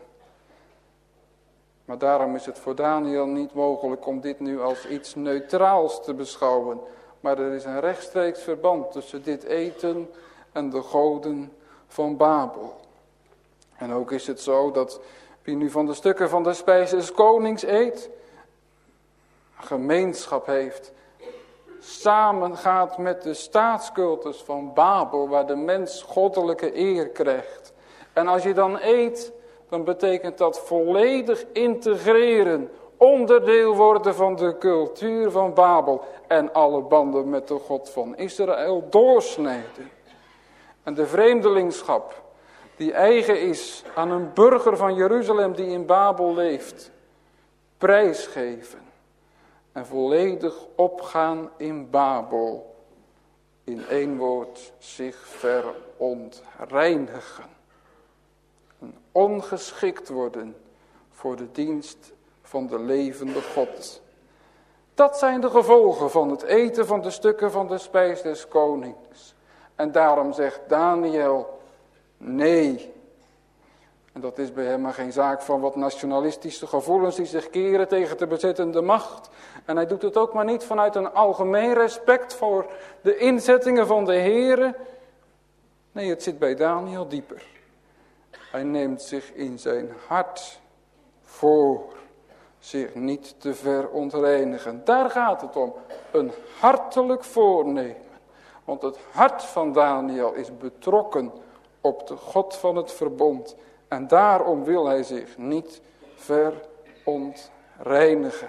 Maar daarom is het voor Daniel niet mogelijk om dit nu als iets neutraals te beschouwen. Maar er is een rechtstreeks verband tussen dit eten en de goden van Babel. En ook is het zo dat wie nu van de stukken van de spijs des konings eet, gemeenschap heeft, samengaat met de staatscultus van Babel, waar de mens goddelijke eer krijgt. En als je dan eet, dan betekent dat volledig integreren, onderdeel worden van de cultuur van Babel en alle banden met de God van Israël doorsnijden. En de vreemdelingschap die eigen is aan een burger van Jeruzalem die in Babel leeft, prijsgeven en volledig opgaan in Babel. In één woord, zich verontreinigen. En ongeschikt worden voor de dienst van de levende God. Dat zijn de gevolgen van het eten van de stukken van de spijs des konings. En daarom zegt Daniel, nee. En dat is bij hem maar geen zaak van wat nationalistische gevoelens die zich keren tegen de bezettende macht. En hij doet het ook maar niet vanuit een algemeen respect voor de inzettingen van de Here. Nee, het zit bij Daniel dieper. Hij neemt zich in zijn hart voor zich niet te verontreinigen. Daar gaat het om. Een hartelijk voornemen. Want het hart van Daniel is betrokken op de God van het verbond. En daarom wil hij zich niet verontreinigen.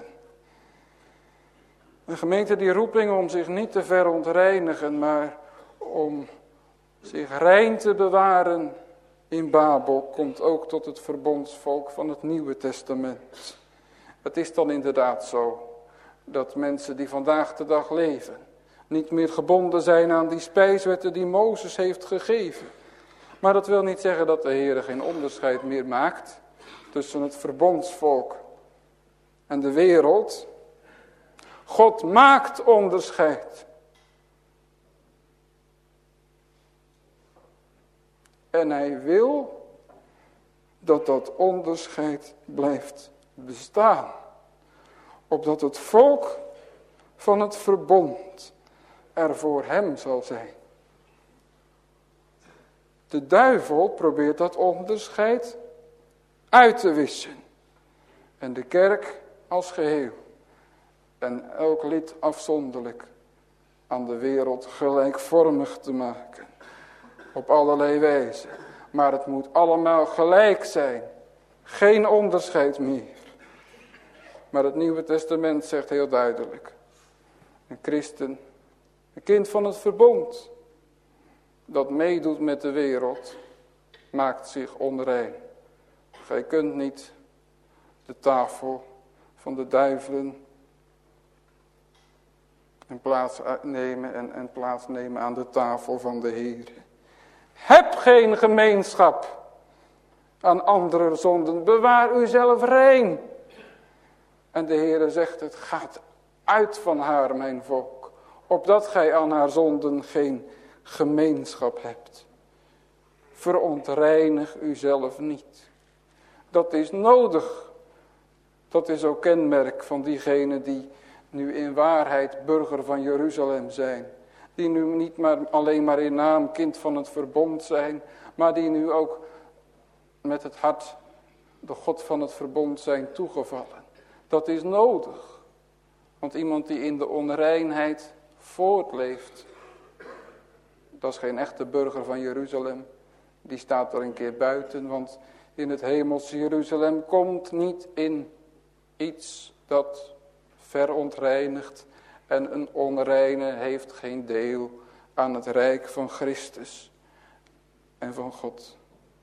Een gemeente die roeping om zich niet te verontreinigen, maar om zich rein te bewaren in Babel, komt ook tot het verbondsvolk van het Nieuwe Testament. Het is dan inderdaad zo dat mensen die vandaag de dag leven niet meer gebonden zijn aan die spijswetten die Mozes heeft gegeven. Maar dat wil niet zeggen dat de Heer geen onderscheid meer maakt tussen het verbondsvolk en de wereld. God maakt onderscheid. En hij wil dat dat onderscheid blijft bestaan. Opdat het volk van het verbond er voor hem zal zijn. De duivel probeert dat onderscheid uit te wissen. En de kerk als geheel. En elk lid afzonderlijk aan de wereld gelijkvormig te maken. Op allerlei wijzen. Maar het moet allemaal gelijk zijn. Geen onderscheid meer. Maar het Nieuwe Testament zegt heel duidelijk. Een christen, een kind van het verbond, dat meedoet met de wereld, maakt zich onrein. Gij kunt niet de tafel van de duivelen en plaats nemen en, en plaatsnemen aan de tafel van de Heer. Heb geen gemeenschap aan andere zonden. Bewaar uzelf rein. En de Heere zegt, het gaat uit van haar, mijn volk, opdat gij aan haar zonden geen gemeenschap hebt. Verontreinig uzelf niet. Dat is nodig. Dat is ook kenmerk van diegenen die nu in waarheid burger van Jeruzalem zijn. Die nu niet maar alleen maar in naam kind van het verbond zijn, maar die nu ook met het hart de God van het verbond zijn toegevallen. Dat is nodig. Want iemand die in de onreinheid voortleeft, dat is geen echte burger van Jeruzalem. Die staat er een keer buiten, want in het hemelse Jeruzalem komt niet in iets dat verontreinigt. En een onreine heeft geen deel aan het rijk van Christus en van God.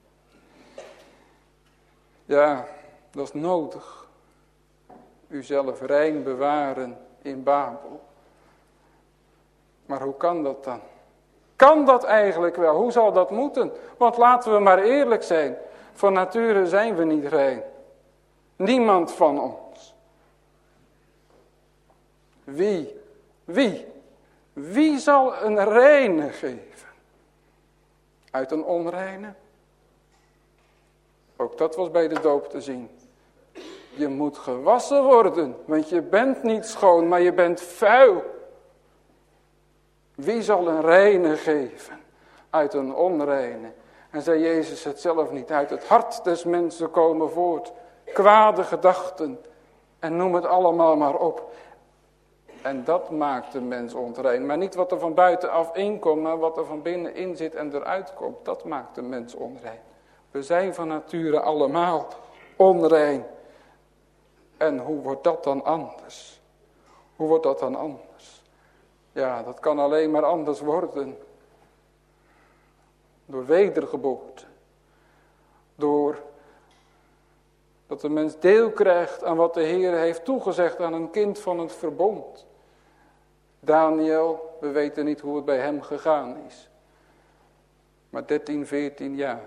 Ja, dat is nodig. Uzelf rein bewaren in Babel. Maar hoe kan dat dan? Kan dat eigenlijk wel? Hoe zal dat moeten? Want laten we maar eerlijk zijn. Van nature zijn we niet rein. Niemand van ons. Wie? Wie? Wie zal een reine geven? Uit een onreine? Ook dat was bij de doop te zien. Je moet gewassen worden, want je bent niet schoon, maar je bent vuil. Wie zal een reine geven? Uit een onreine. En zei Jezus het zelf niet. Uit het hart des mensen komen voort kwade gedachten. En noem het allemaal maar op. En dat maakt de mens onrein. Maar niet wat er van buitenaf inkomt, maar wat er van binnenin zit en eruit komt. Dat maakt de mens onrein. We zijn van nature allemaal onrein. En hoe wordt dat dan anders? Hoe wordt dat dan anders? Ja, dat kan alleen maar anders worden. Door wedergeboorte. Door dat de mens deel krijgt aan wat de Heer heeft toegezegd aan een kind van het verbond. Daniel, we weten niet hoe het bij hem gegaan is. Maar dertien, veertien jaar.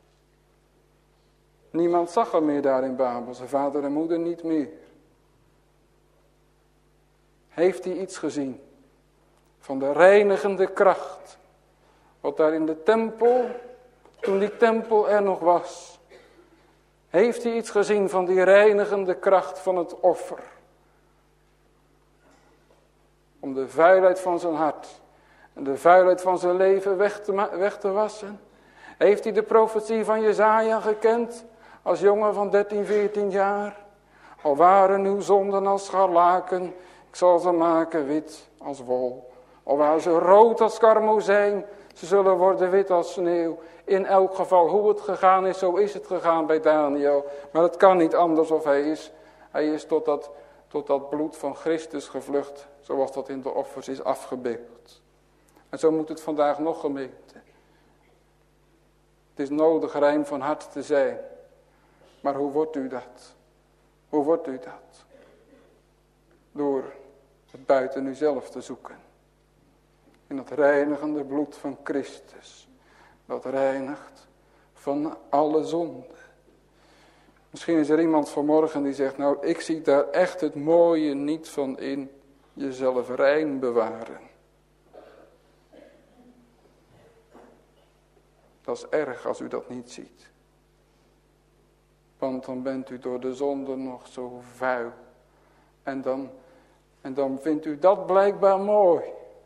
Niemand zag hem meer daar in Babel, zijn vader en moeder niet meer. Heeft hij iets gezien van de reinigende kracht, wat daar in de tempel, toen die tempel er nog was, heeft hij iets gezien van die reinigende kracht van het offer, om de vuilheid van zijn hart en de vuilheid van zijn leven weg te, weg te wassen? Heeft hij de profetie van Jesaja gekend? Als jongen van dertien, veertien jaar. Al waren uw zonden als scharlaken, ik zal ze maken wit als wol. Al waren ze rood als karmozijn, ze zullen worden wit als sneeuw. In elk geval, hoe het gegaan is, zo is het gegaan bij Daniel. Maar het kan niet anders of hij is. Hij is tot dat, tot dat bloed van Christus gevlucht, zoals dat in de offers is afgebeeld. En zo moet het vandaag nog, gemeente. Het is nodig rein van hart te zijn. Maar hoe wordt u dat? Hoe wordt u dat? Door het buiten uzelf te zoeken. In het reinigende bloed van Christus. Dat reinigt van alle zonde. Misschien is er iemand vanmorgen die zegt, nou ik zie daar echt het mooie niet van in. Jezelf rein bewaren. Dat is erg als u dat niet ziet. Want dan bent u door de zonde nog zo vuil. En dan, en dan vindt u dat blijkbaar mooi.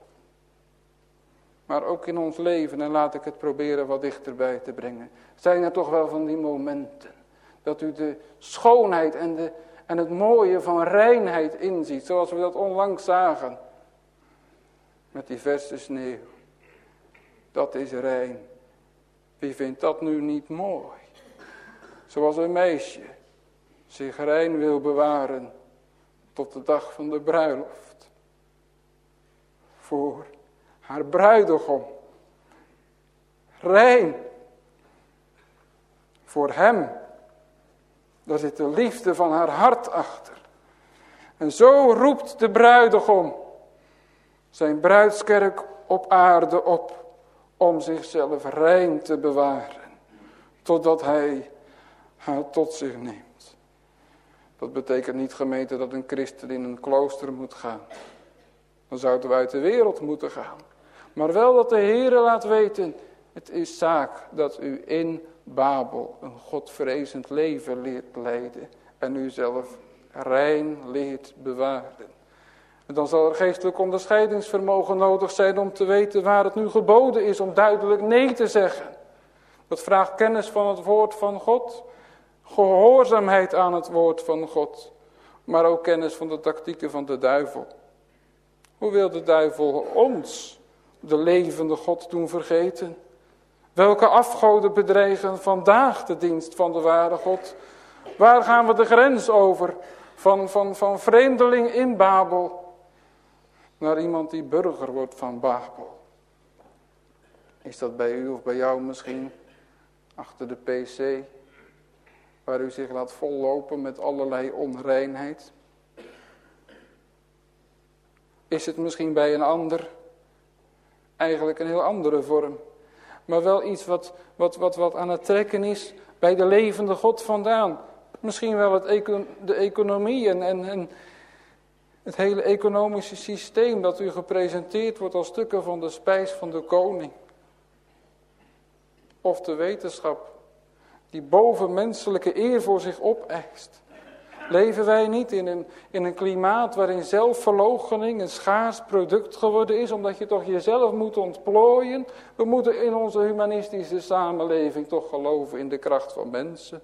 Maar ook in ons leven, en laat ik het proberen wat dichterbij te brengen. Zijn er toch wel van die momenten. Dat u de schoonheid en, de, en het mooie van reinheid inziet. Zoals we dat onlangs zagen. Met die verse sneeuw. Dat is rein. Wie vindt dat nu niet mooi? Zoals een meisje zich rein wil bewaren tot de dag van de bruiloft. Voor haar bruidegom. Rein. Voor hem. Daar zit de liefde van haar hart achter. En zo roept de bruidegom zijn bruidskerk op aarde op om zichzelf rein te bewaren. Totdat hij haar tot zich neemt. Dat betekent niet, gemeente, dat een christen in een klooster moet gaan. Dan zouden we uit de wereld moeten gaan. Maar wel dat de Heere laat weten, het is zaak dat u in Babel een godvrezend leven leert leiden. En u zelf rein leert bewaren. En dan zal er geestelijk onderscheidingsvermogen nodig zijn om te weten waar het nu geboden is om duidelijk nee te zeggen. Dat vraagt kennis van het woord van God, gehoorzaamheid aan het woord van God, maar ook kennis van de tactieken van de duivel. Hoe wil de duivel ons, de levende God, doen vergeten? Welke afgoden bedreigen vandaag de dienst van de ware God? Waar gaan we de grens over van, van, van vreemdeling in Babel naar iemand die burger wordt van Babel? Is dat bij u of bij jou misschien achter de pc, waar u zich laat vollopen met allerlei onreinheid? Is het misschien bij een ander eigenlijk een heel andere vorm, maar wel iets wat, wat, wat, wat aan het trekken is bij de levende God vandaan? Misschien wel het econ, de economie en, en, en het hele economische systeem dat u gepresenteerd wordt als stukken van de spijs van de koning. Of de wetenschap die bovenmenselijke eer voor zich opeist. Leven wij niet in een, in een klimaat waarin zelfverloochening een schaars product geworden is, omdat je toch jezelf moet ontplooien? We moeten in onze humanistische samenleving toch geloven in de kracht van mensen.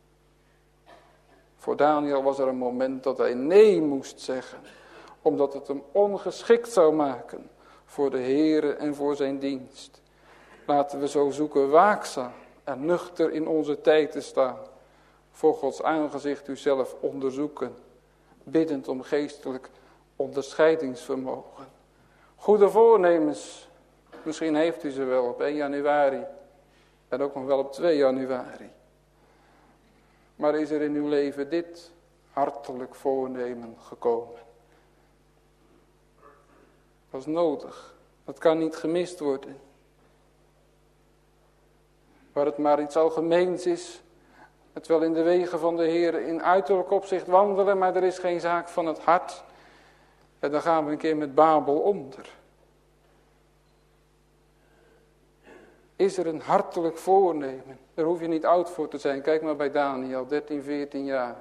Voor Daniel was er een moment dat hij nee moest zeggen, omdat het hem ongeschikt zou maken voor de Heere en voor zijn dienst. Laten we zo zoeken waakzaam en nuchter in onze tijd te staan. Voor Gods aangezicht uzelf onderzoeken. Biddend om geestelijk onderscheidingsvermogen. Goede voornemens. Misschien heeft u ze wel op één januari. En ook nog wel op twee januari. Maar is er in uw leven dit hartelijk voornemen gekomen? Dat is nodig. Dat kan niet gemist worden. Waar het maar iets algemeens is. Het wel in de wegen van de Heer in uiterlijk opzicht wandelen, maar er is geen zaak van het hart. En dan gaan we een keer met Babel onder. Is er een hartelijk voornemen? Daar hoef je niet oud voor te zijn. Kijk maar bij Daniel, dertien, veertien jaar.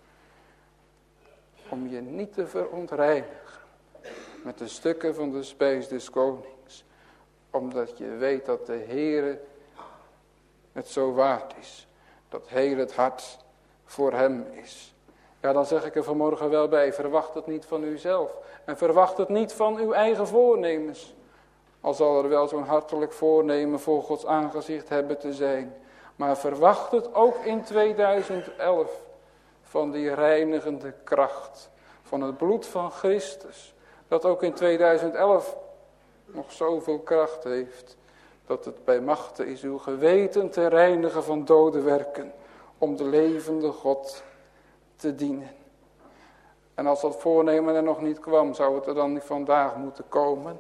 Om je niet te verontreinigen met de stukken van de spijs des konings. Omdat je weet dat de Heere het zo waard is. Dat heel het hart voor hem is. Ja, dan zeg ik er vanmorgen wel bij. Verwacht het niet van uzelf. En verwacht het niet van uw eigen voornemens. Al zal er wel zo'n hartelijk voornemen voor Gods aangezicht hebben te zijn. Maar verwacht het ook in tweeduizend elf. Van die reinigende kracht. Van het bloed van Christus. Dat ook in tweeduizend elf nog zoveel kracht heeft. Dat het bij machte is uw geweten te reinigen van dode werken. Om de levende God te dienen. En als dat voornemen er nog niet kwam, zou het er dan niet vandaag moeten komen?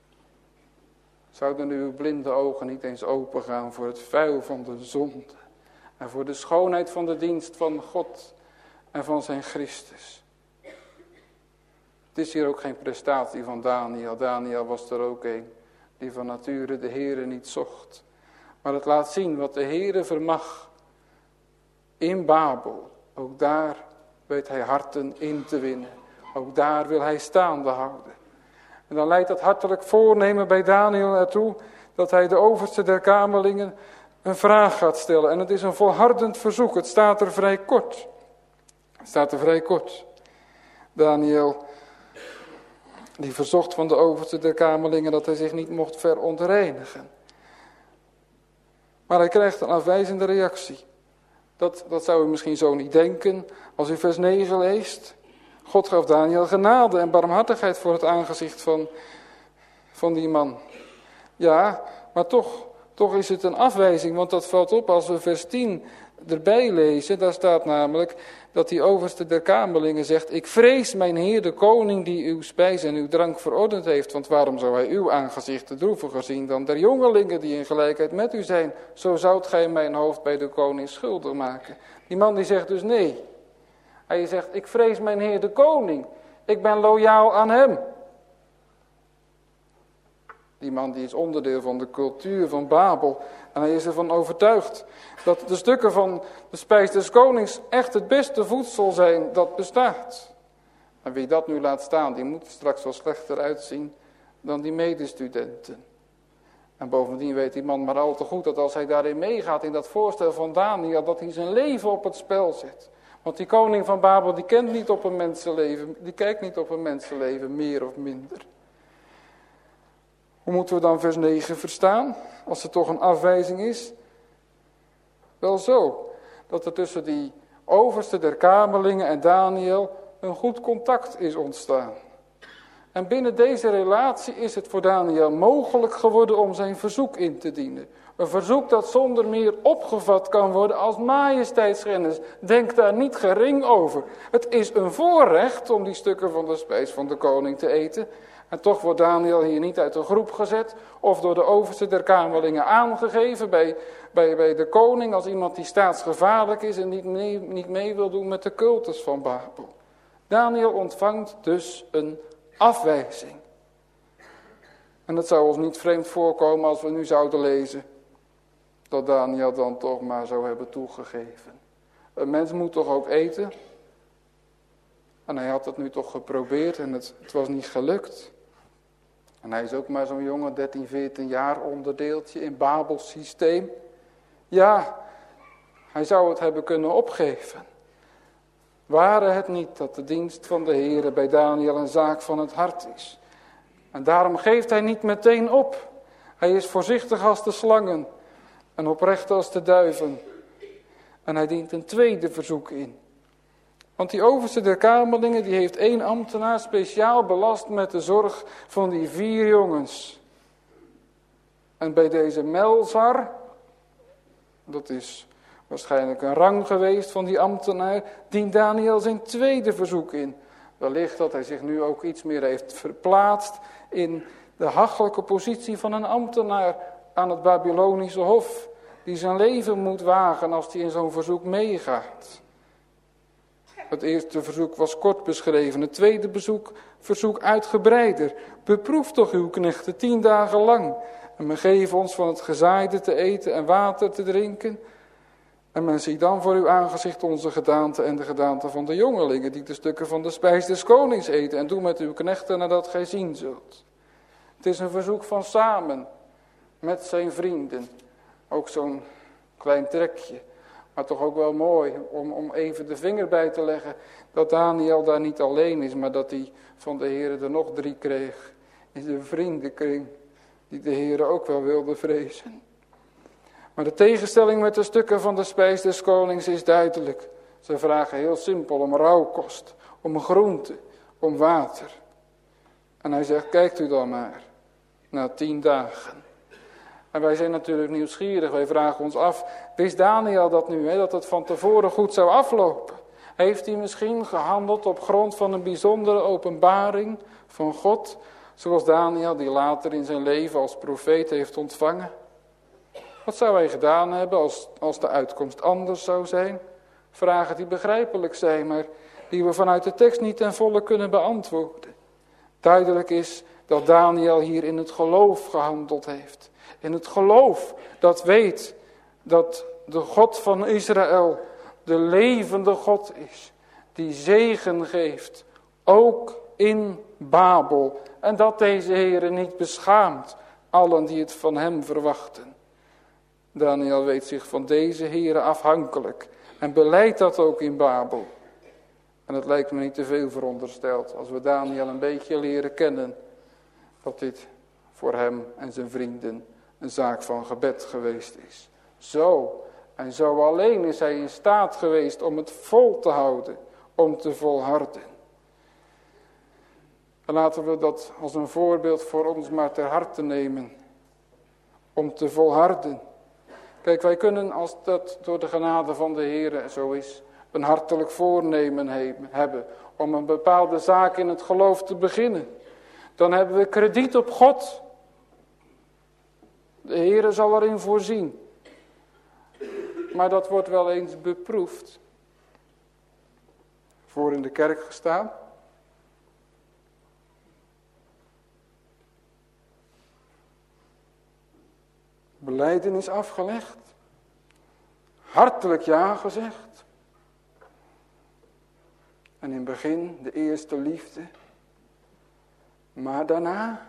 Zouden uw blinde ogen niet eens opengaan voor het vuil van de zonde. En voor de schoonheid van de dienst van God en van zijn Christus. Het is hier ook geen prestatie van Daniel. Daniel was er ook een. Die van nature de Heere niet zocht. Maar het laat zien wat de Heere vermag. In Babel. Ook daar weet hij harten in te winnen. Ook daar wil hij staande houden. En dan leidt dat hartelijk voornemen bij Daniel ertoe. Dat hij de overste der kamerlingen een vraag gaat stellen. En het is een volhardend verzoek. Het staat er vrij kort. Het staat er vrij kort. Daniel die verzocht van de overste der kamerlingen dat hij zich niet mocht verontreinigen. Maar hij krijgt een afwijzende reactie. Dat, dat zou u misschien zo niet denken als u vers negen leest. God gaf Daniel genade en barmhartigheid voor het aangezicht van, van die man. Ja, maar toch, toch is het een afwijzing, want dat valt op als we vers tien erbij lezen. Daar staat namelijk dat die overste der kamerlingen zegt: ik vrees mijn heer de koning die uw spijs en uw drank verordend heeft, want waarom zou hij uw aangezicht te droeviger zien dan der jongelingen die in gelijkheid met u zijn? Zo zoudt gij mijn hoofd bij de koning schuldig maken. Die man die zegt dus nee. Hij zegt: ik vrees mijn heer de koning. Ik ben loyaal aan hem. Die man die is onderdeel van de cultuur van Babel. En hij is ervan overtuigd dat de stukken van de spijs des konings echt het beste voedsel zijn dat bestaat. En wie dat nu laat staan, die moet er straks wel slechter uitzien dan die medestudenten. En bovendien weet die man maar al te goed dat als hij daarin meegaat in dat voorstel van Daniel, dat hij zijn leven op het spel zet. Want die koning van Babel, die kent niet op een mensenleven, die kijkt niet op een mensenleven, meer of minder. Hoe moeten we dan vers negen verstaan, als er toch een afwijzing is? Wel zo, dat er tussen die overste der kamerlingen en Daniel een goed contact is ontstaan. En binnen deze relatie is het voor Daniel mogelijk geworden om zijn verzoek in te dienen. Een verzoek dat zonder meer opgevat kan worden als majesteitsschennis. Denk daar niet gering over. Het is een voorrecht om die stukken van de spijs van de koning te eten. En toch wordt Daniel hier niet uit de groep gezet of door de overste der kamerlingen aangegeven bij, bij, bij de koning als iemand die staatsgevaarlijk is en niet mee, niet mee wil doen met de cultus van Babel. Daniel ontvangt dus een afwijzing. En het zou ons niet vreemd voorkomen als we nu zouden lezen dat Daniel dan toch maar zou hebben toegegeven. Een mens moet toch ook eten? En hij had het nu toch geprobeerd en het, het was niet gelukt. En hij is ook maar zo'n jonge dertien, veertien jaar onderdeeltje in Babels systeem. Ja, hij zou het hebben kunnen opgeven. Ware het niet dat de dienst van de Heere bij Daniel een zaak van het hart is. En daarom geeft hij niet meteen op. Hij is voorzichtig als de slangen en oprecht als de duiven. En hij dient een tweede verzoek in. Want die overste der kamerlingen die heeft één ambtenaar speciaal belast met de zorg van die vier jongens. En bij deze Melzar, dat is waarschijnlijk een rang geweest van die ambtenaar, dient Daniel zijn tweede verzoek in. Wellicht dat hij zich nu ook iets meer heeft verplaatst in de hachelijke positie van een ambtenaar aan het Babylonische hof, die zijn leven moet wagen als hij in zo'n verzoek meegaat. Het eerste verzoek was kort beschreven, het tweede bezoek, verzoek uitgebreider. Beproef toch uw knechten tien dagen lang en men geeft ons van het gezaaide te eten en water te drinken. En men ziet dan voor uw aangezicht onze gedaante en de gedaante van de jongelingen die de stukken van de spijs des konings eten en doe met uw knechten nadat gij zien zult. Het is een verzoek van samen met zijn vrienden, ook zo'n klein trekje. Maar toch ook wel mooi om, om even de vinger bij te leggen dat Daniel daar niet alleen is, maar dat hij van de Heere er nog drie kreeg in zijn vriendenkring, die de Heere ook wel wilde vrezen. Maar de tegenstelling met de stukken van de spijs des konings is duidelijk. Ze vragen heel simpel om rauwkost, om groente, om water. En hij zegt, kijkt u dan maar, na tien dagen. En wij zijn natuurlijk nieuwsgierig, wij vragen ons af, wist Daniel dat nu, hè, dat het van tevoren goed zou aflopen? Heeft hij misschien gehandeld op grond van een bijzondere openbaring van God, zoals Daniel die later in zijn leven als profeet heeft ontvangen? Wat zou hij gedaan hebben als, als de uitkomst anders zou zijn? Vragen die begrijpelijk zijn, maar die we vanuit de tekst niet ten volle kunnen beantwoorden. Duidelijk is dat Daniel hier in het geloof gehandeld heeft. In het geloof dat weet dat de God van Israël de levende God is. Die zegen geeft, ook in Babel. En dat deze Heere niet beschaamt allen die het van hem verwachten. Daniel weet zich van deze Heere afhankelijk en beleidt dat ook in Babel. En het lijkt me niet te veel verondersteld als we Daniel een beetje leren kennen, dat dit voor hem en zijn vrienden een zaak van gebed geweest is. Zo en zo alleen is hij in staat geweest om het vol te houden, om te volharden. En laten we dat als een voorbeeld voor ons maar ter harte nemen, om te volharden. Kijk, wij kunnen, als dat door de genade van de Heere zo is, een hartelijk voornemen hebben om een bepaalde zaak in het geloof te beginnen, dan hebben we krediet op God. De Heere zal erin voorzien. Maar dat wordt wel eens beproefd. Voor in de kerk gestaan. Belijdenis afgelegd. Hartelijk ja gezegd. En in het begin de eerste liefde. Maar daarna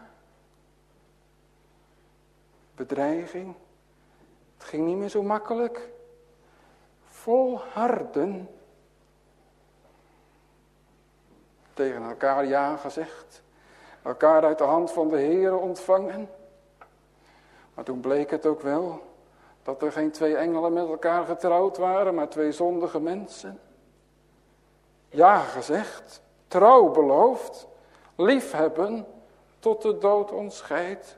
bedreiging. Het ging niet meer zo makkelijk. Volharden. Tegen elkaar ja gezegd. Elkaar uit de hand van de Heere ontvangen. Maar toen bleek het ook wel dat er geen twee engelen met elkaar getrouwd waren, maar twee zondige mensen. Ja gezegd, trouw beloofd, liefhebben tot de dood ons scheidt.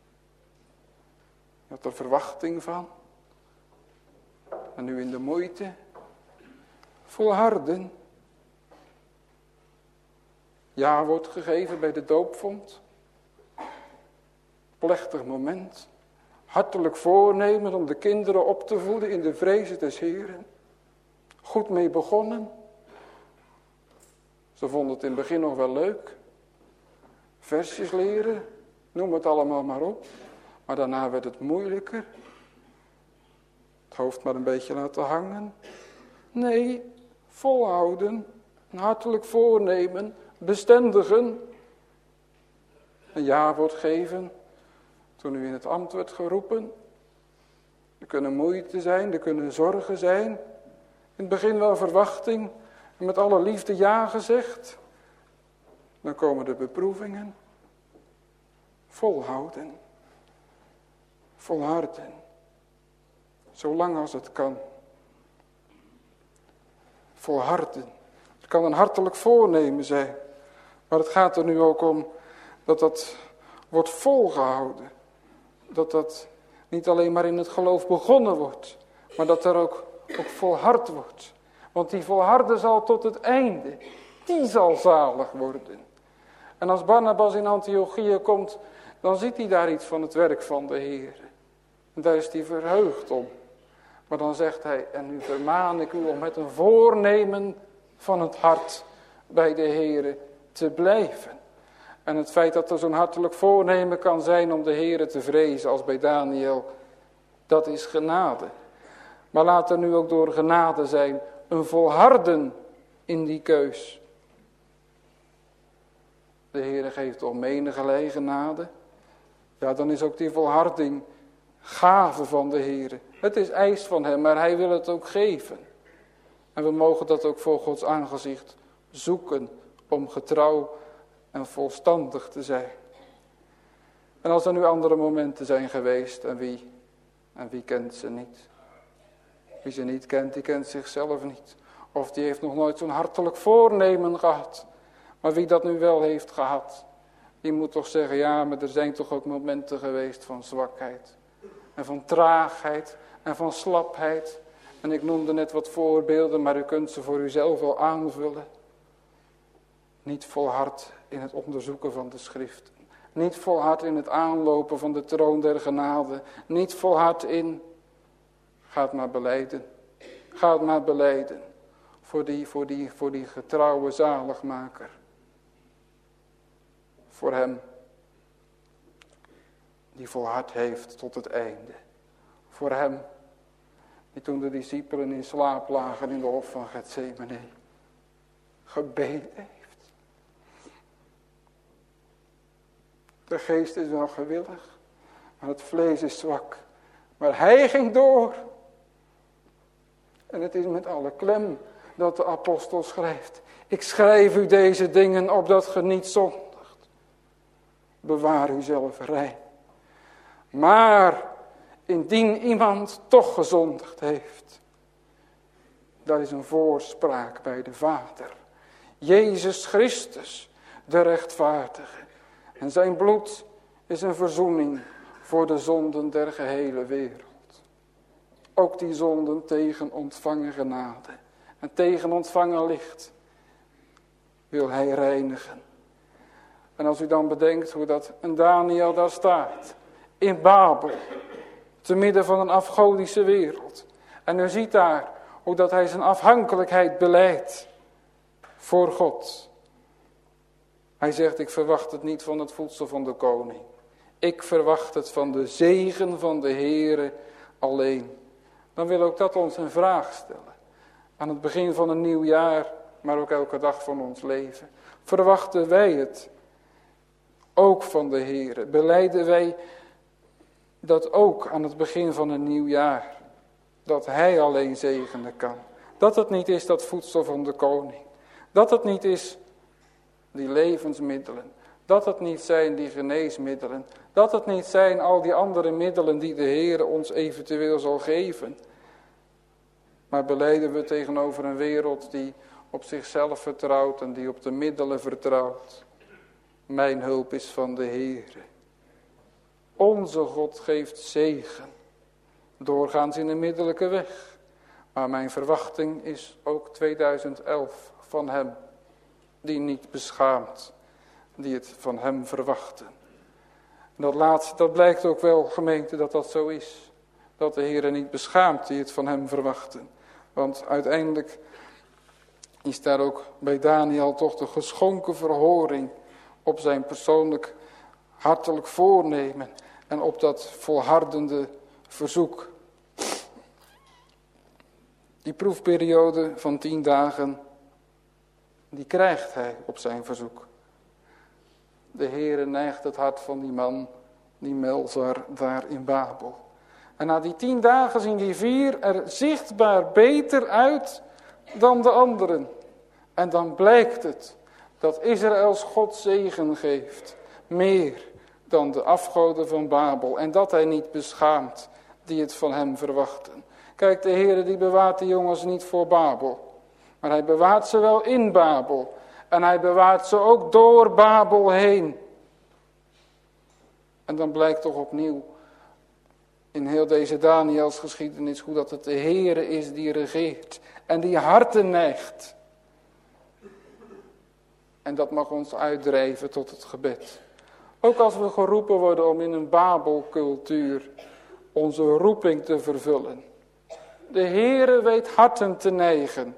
Je had er verwachting van. En nu in de moeite, volharden. Ja wordt gegeven bij de doopvond. Plechtig moment. Hartelijk voornemen om de kinderen op te voeden in de vrezen des Heeren. Goed mee begonnen. Ze vonden het in het begin nog wel leuk. Versjes leren, noem het allemaal maar op. Maar daarna werd het moeilijker. Het hoofd maar een beetje laten hangen. Nee, volhouden, een hartelijk voornemen, bestendigen. Een ja wordt geven. Toen u in het ambt werd geroepen. Er kunnen moeite zijn, er kunnen zorgen zijn. In het begin wel verwachting. En met alle liefde ja gezegd. Dan komen de beproevingen. Volhouden. Volharden. Zolang als het kan. Volharden. Het kan een hartelijk voornemen zijn. Maar het gaat er nu ook om dat dat wordt volgehouden. Dat dat niet alleen maar in het geloof begonnen wordt. Maar dat er ook, ook volhard wordt. Want die volharden zal tot het einde. Die zal zalig worden. En als Barnabas in Antiochië komt, dan ziet hij daar iets van het werk van de Heer. En daar is hij verheugd om. Maar dan zegt hij, en nu vermaan ik u om met een voornemen van het hart bij de Heer te blijven. En het feit dat er zo'n hartelijk voornemen kan zijn om de Heere te vrezen als bij Daniel, dat is genade. Maar laat er nu ook door genade zijn een volharden in die keus. De Heere geeft om menige genade. Ja, dan is ook die volharding gave van de Heere. Het is eis van hem, maar hij wil het ook geven. En we mogen dat ook voor Gods aangezicht zoeken om getrouw en volstandig te zijn. En als er nu andere momenten zijn geweest, en wie, en wie kent ze niet? Wie ze niet kent, die kent zichzelf niet. Of die heeft nog nooit zo'n hartelijk voornemen gehad. Maar wie dat nu wel heeft gehad, die moet toch zeggen, ja, maar er zijn toch ook momenten geweest van zwakheid. En van traagheid en van slapheid. En ik noemde net wat voorbeelden, maar u kunt ze voor uzelf wel aanvullen. Niet volhard in het onderzoeken van de schriften. Niet volhard in het aanlopen van de troon der genade. Niet volhard in, ga het maar belijden. Ga het maar belijden. Voor die, voor die, voor die getrouwe zaligmaker. Voor hem. Die volhard heeft tot het einde. Voor hem. Die toen de discipelen in slaap lagen in de hof van Gethsemane. Gebeden heeft. De geest is wel gewillig, maar het vlees is zwak. Maar hij ging door. En het is met alle klem dat de apostel schrijft. Ik schrijf u deze dingen opdat ge niet zondigt. Bewaar uzelf rein. Maar indien iemand toch gezondigd heeft. Dat is een voorspraak bij de Vader. Jezus Christus, de rechtvaardige. En zijn bloed is een verzoening voor de zonden der gehele wereld. Ook die zonden tegen ontvangen genade. En tegen ontvangen licht wil hij reinigen. En als u dan bedenkt hoe dat een Daniel daar staat. In Babel. Te midden van een afgodische wereld. En u ziet daar hoe dat hij zijn afhankelijkheid belijdt. Voor God. Hij zegt, ik verwacht het niet van het voedsel van de koning. Ik verwacht het van de zegen van de Heere alleen. Dan wil ook dat ons een vraag stellen. Aan het begin van een nieuw jaar, maar ook elke dag van ons leven. Verwachten wij het ook van de Heere? Belijden wij dat ook aan het begin van een nieuw jaar? Dat hij alleen zegenen kan. Dat het niet is dat voedsel van de koning. Dat het niet is die levensmiddelen. Dat het niet zijn die geneesmiddelen. Dat het niet zijn al die andere middelen die de Heer ons eventueel zal geven. Maar belijden we tegenover een wereld die op zichzelf vertrouwt en die op de middelen vertrouwt. Mijn hulp is van de Heer. Onze God geeft zegen. Doorgaans in een middelijke weg. Maar mijn verwachting is ook tweeduizend elf van hem. Die niet beschaamt. Die het van hem verwachten. En dat laatste, dat blijkt ook wel, gemeente, dat dat zo is. Dat de Heer niet beschaamt die het van hem verwachten. Want uiteindelijk is daar ook bij Daniel toch de geschonken verhoring op zijn persoonlijk hartelijk voornemen. En op dat volhardende verzoek. Die proefperiode van tien dagen, die krijgt hij op zijn verzoek. De Heere neigt het hart van die man, die Melzar, daar in Babel. En na die tien dagen zien die vier er zichtbaar beter uit dan de anderen. En dan blijkt het dat Israëls God zegen geeft. Meer dan de afgoden van Babel. En dat hij niet beschaamt die het van hem verwachten. Kijk, de Heere die bewaart de jongens niet voor Babel. Maar hij bewaart ze wel in Babel. En hij bewaart ze ook door Babel heen. En dan blijkt toch opnieuw in heel deze Daniels geschiedenis hoe dat het de Heere is die regeert. En die harten neigt. En dat mag ons uitdrijven tot het gebed. Ook als we geroepen worden om in een Babelcultuur onze roeping te vervullen. De Heere weet harten te neigen.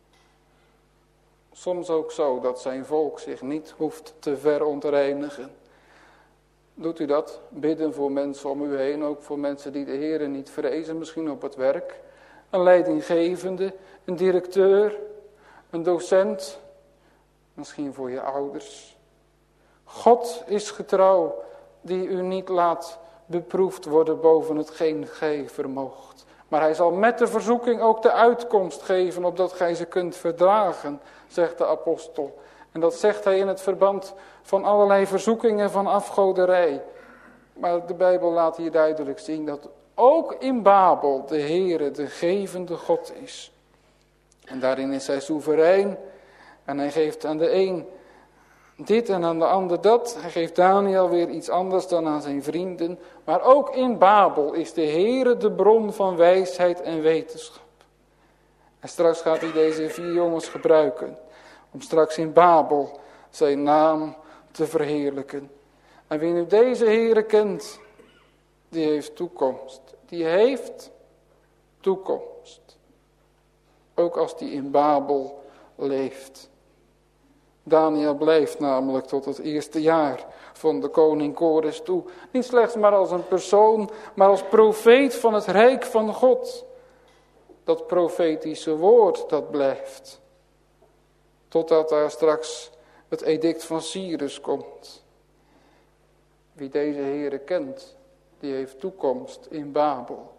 Soms ook zo dat zijn volk zich niet hoeft te verontreinigen. Doet u dat? Bidden voor mensen om u heen, ook voor mensen die de Heere niet vrezen, misschien op het werk. Een leidinggevende, een directeur, een docent, misschien voor je ouders. God is getrouw die u niet laat beproefd worden boven hetgeen gij vermoogt. Maar hij zal met de verzoeking ook de uitkomst geven, opdat gij ze kunt verdragen, zegt de apostel. En dat zegt hij in het verband van allerlei verzoekingen van afgoderij. Maar de Bijbel laat hier duidelijk zien dat ook in Babel de Heere de gevende God is. En daarin is hij soeverein. En hij geeft aan de een dit en aan de ander dat. Hij geeft Daniel weer iets anders dan aan zijn vrienden. Maar ook in Babel is de Heere de bron van wijsheid en wetenschap. En straks gaat hij deze vier jongens gebruiken. Om straks in Babel zijn naam te verheerlijken. En wie nu deze Heere kent, die heeft toekomst. Die heeft toekomst. Ook als die in Babel leeft. Daniel blijft namelijk tot het eerste jaar van de koning Kores toe. Niet slechts maar als een persoon, maar als profeet van het rijk van God. Dat profetische woord dat blijft. Totdat daar straks het edict van Cyrus komt. Wie deze Heere kent, die heeft toekomst in Babel.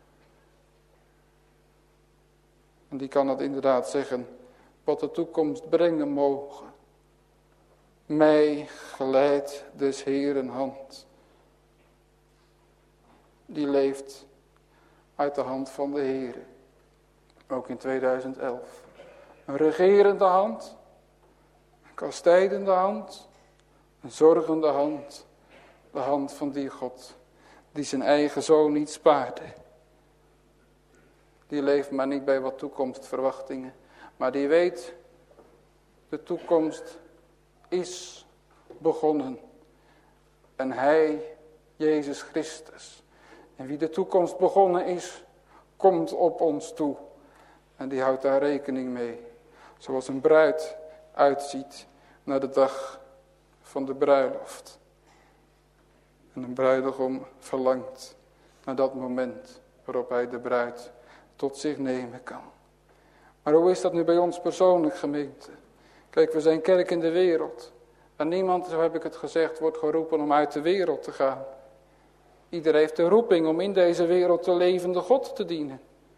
En die kan het inderdaad zeggen, wat de toekomst brengen mogen. Mij geleidt des Heeren hand. Die leeft uit de hand van de Heere. Ook in tweeduizend elf. Een regerende hand. Een kastijdende hand. Een zorgende hand. De hand van die God. Die zijn eigen zoon niet spaarde. Die leeft maar niet bij wat toekomstverwachtingen. Maar die weet, de toekomst is begonnen. En hij, Jezus Christus, en wie de toekomst begonnen is, komt op ons toe. En die houdt daar rekening mee. Zoals een bruid uitziet naar de dag van de bruiloft. En een bruidegom verlangt naar dat moment waarop hij de bruid tot zich nemen kan. Maar hoe is dat nu bij ons persoonlijk, gemeente? Kijk, we zijn kerk in de wereld. En niemand, zo heb ik het gezegd, wordt geroepen om uit de wereld te gaan. Ieder heeft de roeping om in deze wereld de levende God te dienen.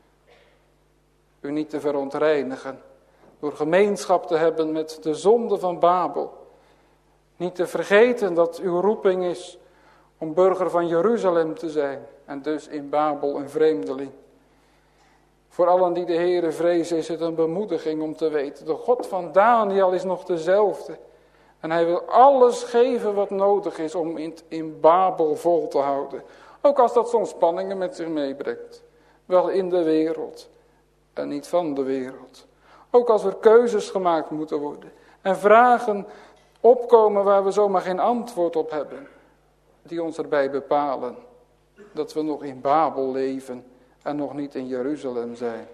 U niet te verontreinigen door gemeenschap te hebben met de zonde van Babel. Niet te vergeten dat uw roeping is om burger van Jeruzalem te zijn en dus in Babel een vreemdeling. Voor allen die de Heere vrezen is het een bemoediging om te weten, de God van Daniel is nog dezelfde. En hij wil alles geven wat nodig is om in, in Babel vol te houden. Ook als dat soms spanningen met zich meebrengt. Wel in de wereld en niet van de wereld. Ook als er keuzes gemaakt moeten worden. En vragen opkomen waar we zomaar geen antwoord op hebben. Die ons erbij bepalen dat we nog in Babel leven en nog niet in Jeruzalem zijn.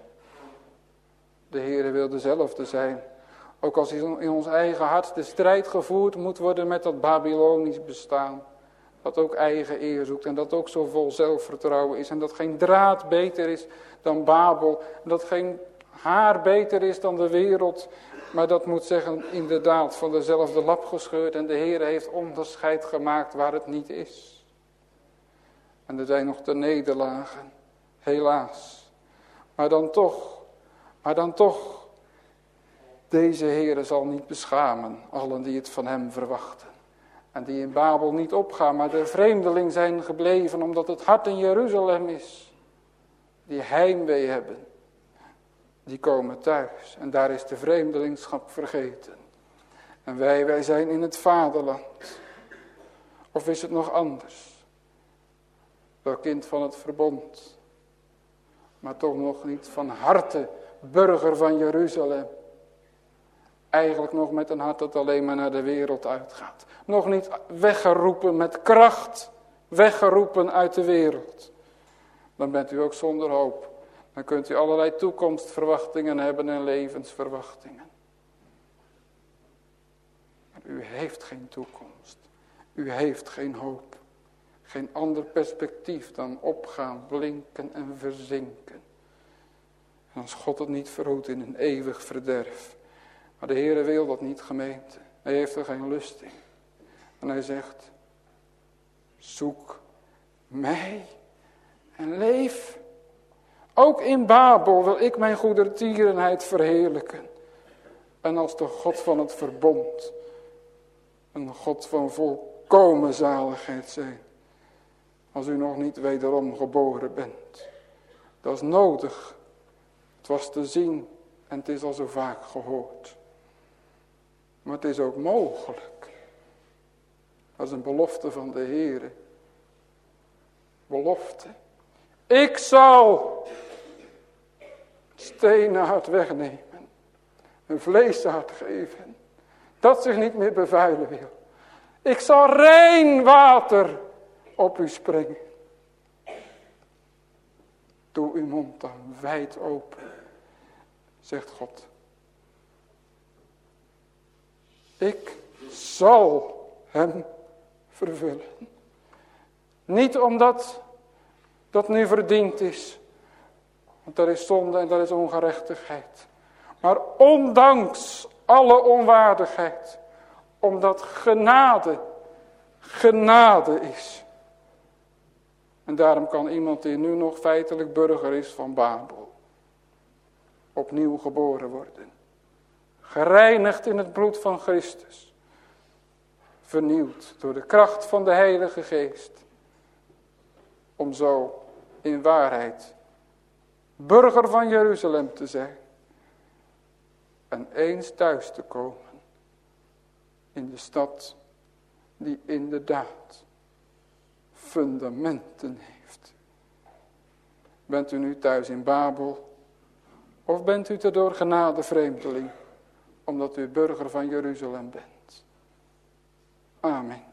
De Heere wil dezelfde zijn. Ook als in ons eigen hart de strijd gevoerd moet worden met dat Babylonisch bestaan. Dat ook eigen eer zoekt en dat ook zo vol zelfvertrouwen is. En dat geen draad beter is dan Babel. En dat geen haar beter is dan de wereld. Maar dat moet zeggen inderdaad van dezelfde lap gescheurd. En de Heere heeft onderscheid gemaakt waar het niet is. En er zijn nog de nederlagen. Helaas. Maar dan toch. Maar dan toch. Deze Heere zal niet beschamen allen die het van hem verwachten. En die in Babel niet opgaan, maar de vreemdeling zijn gebleven omdat het hart in Jeruzalem is. Die heimwee hebben. Die komen thuis. En daar is de vreemdelingschap vergeten. En wij, wij zijn in het vaderland. Of is het nog anders? Wel kind van het verbond. Maar toch nog niet van harte burger van Jeruzalem. Eigenlijk nog met een hart dat alleen maar naar de wereld uitgaat. Nog niet weggeroepen met kracht. Weggeroepen uit de wereld. Dan bent u ook zonder hoop. Dan kunt u allerlei toekomstverwachtingen hebben en levensverwachtingen. Maar u heeft geen toekomst. U heeft geen hoop. Geen ander perspectief dan opgaan, blinken en verzinken. En als God het niet verhoedt in een eeuwig verderf. Maar de Heere wil dat niet, gemeente. Hij heeft er geen lust in. En hij zegt, zoek mij en leef. Ook in Babel wil ik mijn goedertierenheid verheerlijken. En als de God van het verbond, een God van volkomen zaligheid zijn. Als u nog niet wederom geboren bent. Dat is nodig. Het was te zien en het is al zo vaak gehoord. Maar het is ook mogelijk. Dat is een belofte van de Heere. Belofte. Ik zal steenhart wegnemen. Een vleeshart geven. Dat zich niet meer bevuilen wil. Ik zal rein water op u springen. Doe uw mond dan wijd open. Zegt God. Ik zal hem vervullen. Niet omdat dat nu verdiend is. Want er is zonde en er is ongerechtigheid. Maar ondanks alle onwaardigheid. Omdat genade, genade is. En daarom kan iemand die nu nog feitelijk burger is van Babel. Opnieuw geboren worden. Gereinigd in het bloed van Christus. Vernieuwd door de kracht van de Heilige Geest. Om zo in waarheid burger van Jeruzalem te zijn. En eens thuis te komen. In de stad die inderdaad fundamenten heeft. Bent u nu thuis in Babel? Of bent u te door genade vreemdeling, omdat u burger van Jeruzalem bent? Amen.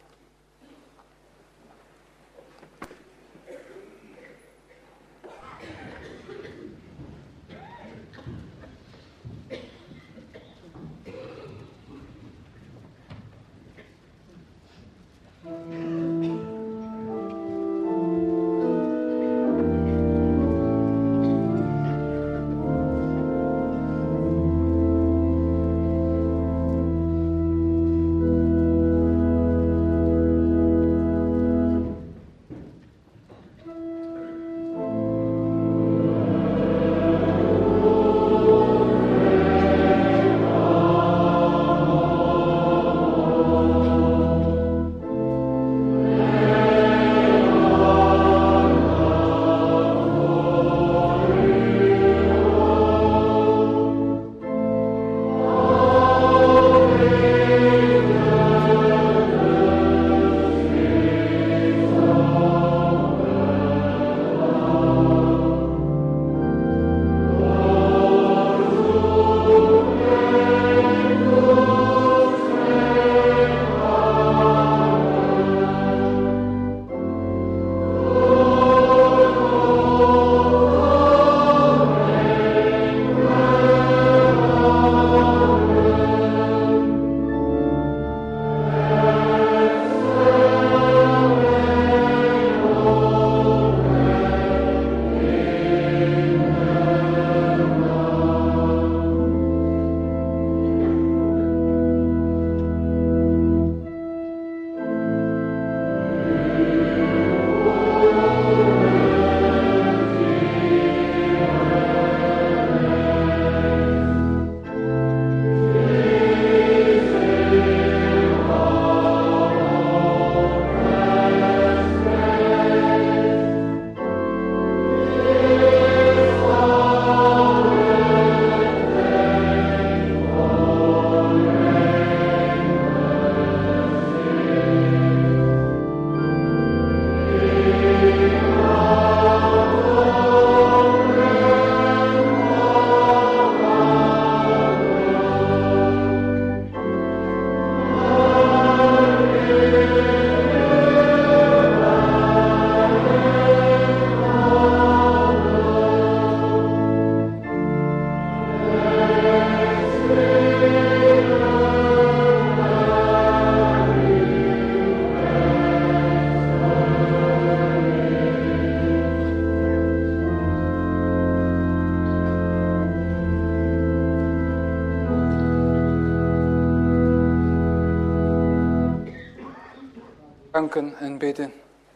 Danken en bidden.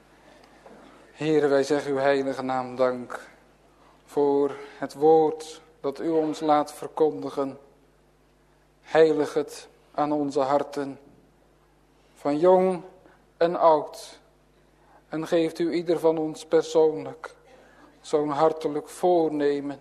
Heere, wij zeggen uw heilige naam dank voor het woord dat u ons laat verkondigen. Heilig het aan onze harten, van jong en oud. En geeft u ieder van ons persoonlijk zo'n hartelijk voornemen.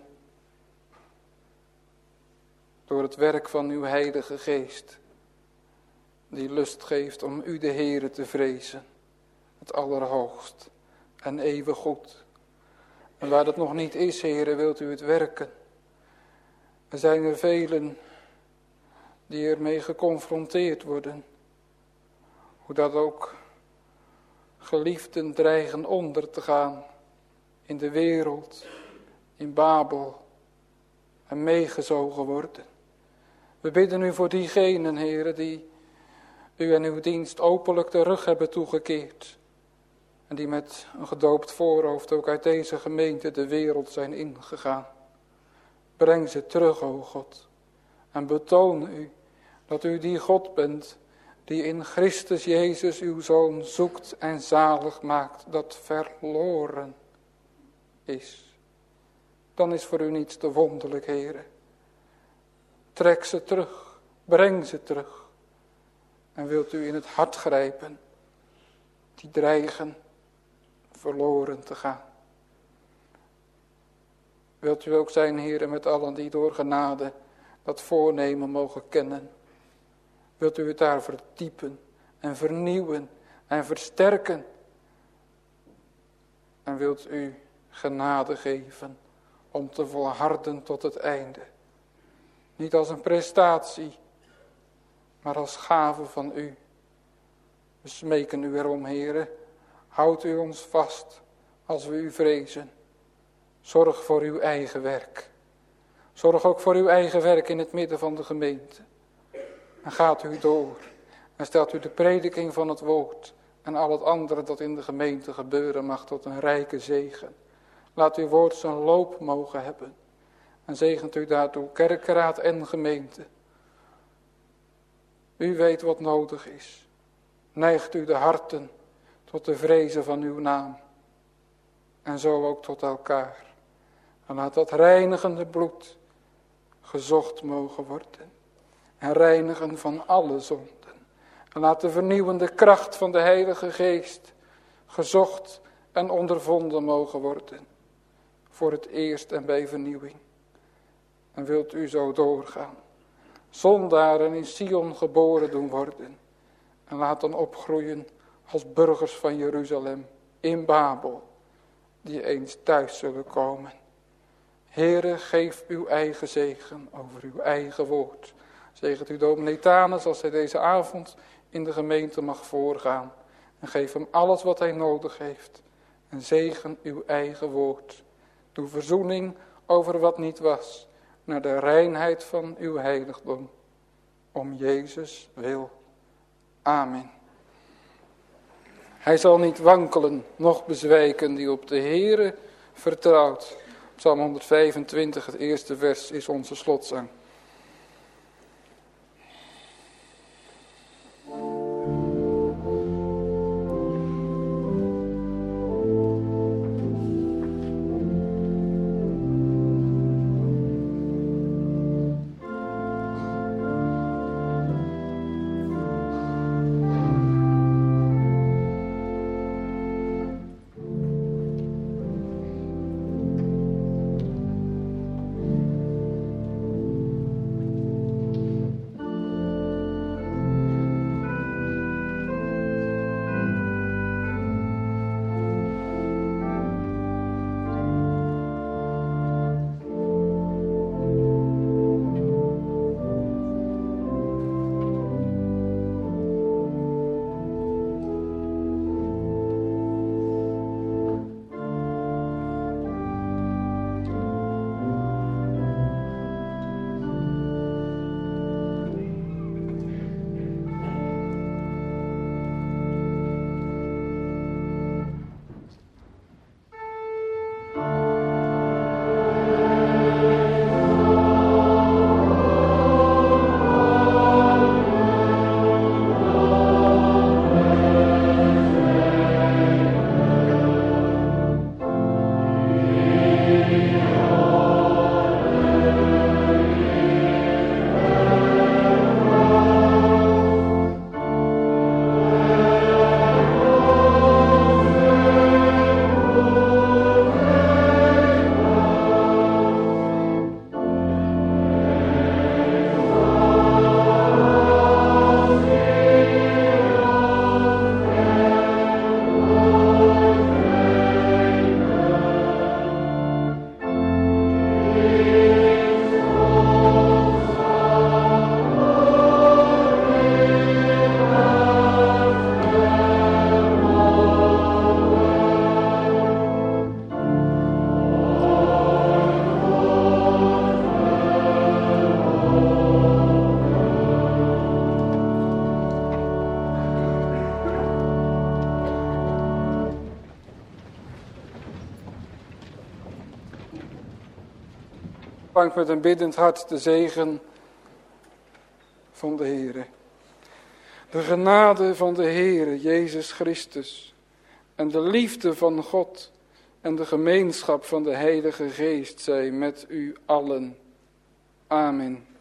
Door het werk van uw heilige geest. Die lust geeft om u de Heere te vrezen. Het allerhoogst en eeuwig goed. En waar dat nog niet is, Heere, wilt u het werken. Er zijn er velen die ermee geconfronteerd worden. Hoe dat ook geliefden dreigen onder te gaan. In de wereld, in Babel. En meegezogen worden. We bidden u voor diegenen, Heere, die u en uw dienst openlijk de rug hebben toegekeerd. En die met een gedoopt voorhoofd ook uit deze gemeente de wereld zijn ingegaan. Breng ze terug, o God. En betoon u dat u die God bent die in Christus Jezus uw Zoon zoekt en zalig maakt dat verloren is. Dan is voor u niets te wonderlijk, Heere. Trek ze terug, breng ze terug. En wilt u in het hart grijpen, die dreigen verloren te gaan. Wilt u ook zijn, Heere, met allen die door genade dat voornemen mogen kennen. Wilt u het daar verdiepen en vernieuwen en versterken. En wilt u genade geven om te volharden tot het einde. Niet als een prestatie, maar als gave van u. We smeken u erom, Heere, houd u ons vast als we u vrezen. Zorg voor uw eigen werk. Zorg ook voor uw eigen werk in het midden van de gemeente. En gaat u door en stelt u de prediking van het woord en al het andere dat in de gemeente gebeuren mag tot een rijke zegen. Laat uw woord zijn loop mogen hebben. En zegent u daartoe kerkraad en gemeente. U weet wat nodig is. Neigt u de harten tot de vrezen van uw naam. En zo ook tot elkaar. En laat dat reinigende bloed gezocht mogen worden. En reinigen van alle zonden. En laat de vernieuwende kracht van de Heilige Geest gezocht en ondervonden mogen worden. Voor het eerst en bij vernieuwing. En wilt u zo doorgaan. Zondaren in Sion geboren doen worden. En laat dan opgroeien als burgers van Jeruzalem in Babel. Die eens thuis zullen komen. Heere, geef uw eigen zegen over uw eigen woord. Zegent u dominee Thanes als hij deze avond in de gemeente mag voorgaan. En geef hem alles wat hij nodig heeft. En zegen uw eigen woord. Doe verzoening over wat niet was. Naar de reinheid van uw heiligdom. Om Jezus wil. Amen. Hij zal niet wankelen, noch bezwijken die op de Heere vertrouwt. Psalm honderdvijfentwintig, het eerste vers, is onze slotzang. Ontvangt met een biddend hart de zegen van de Heere. De genade van de Heere Jezus Christus en de liefde van God en de gemeenschap van de Heilige Geest zij met u allen. Amen.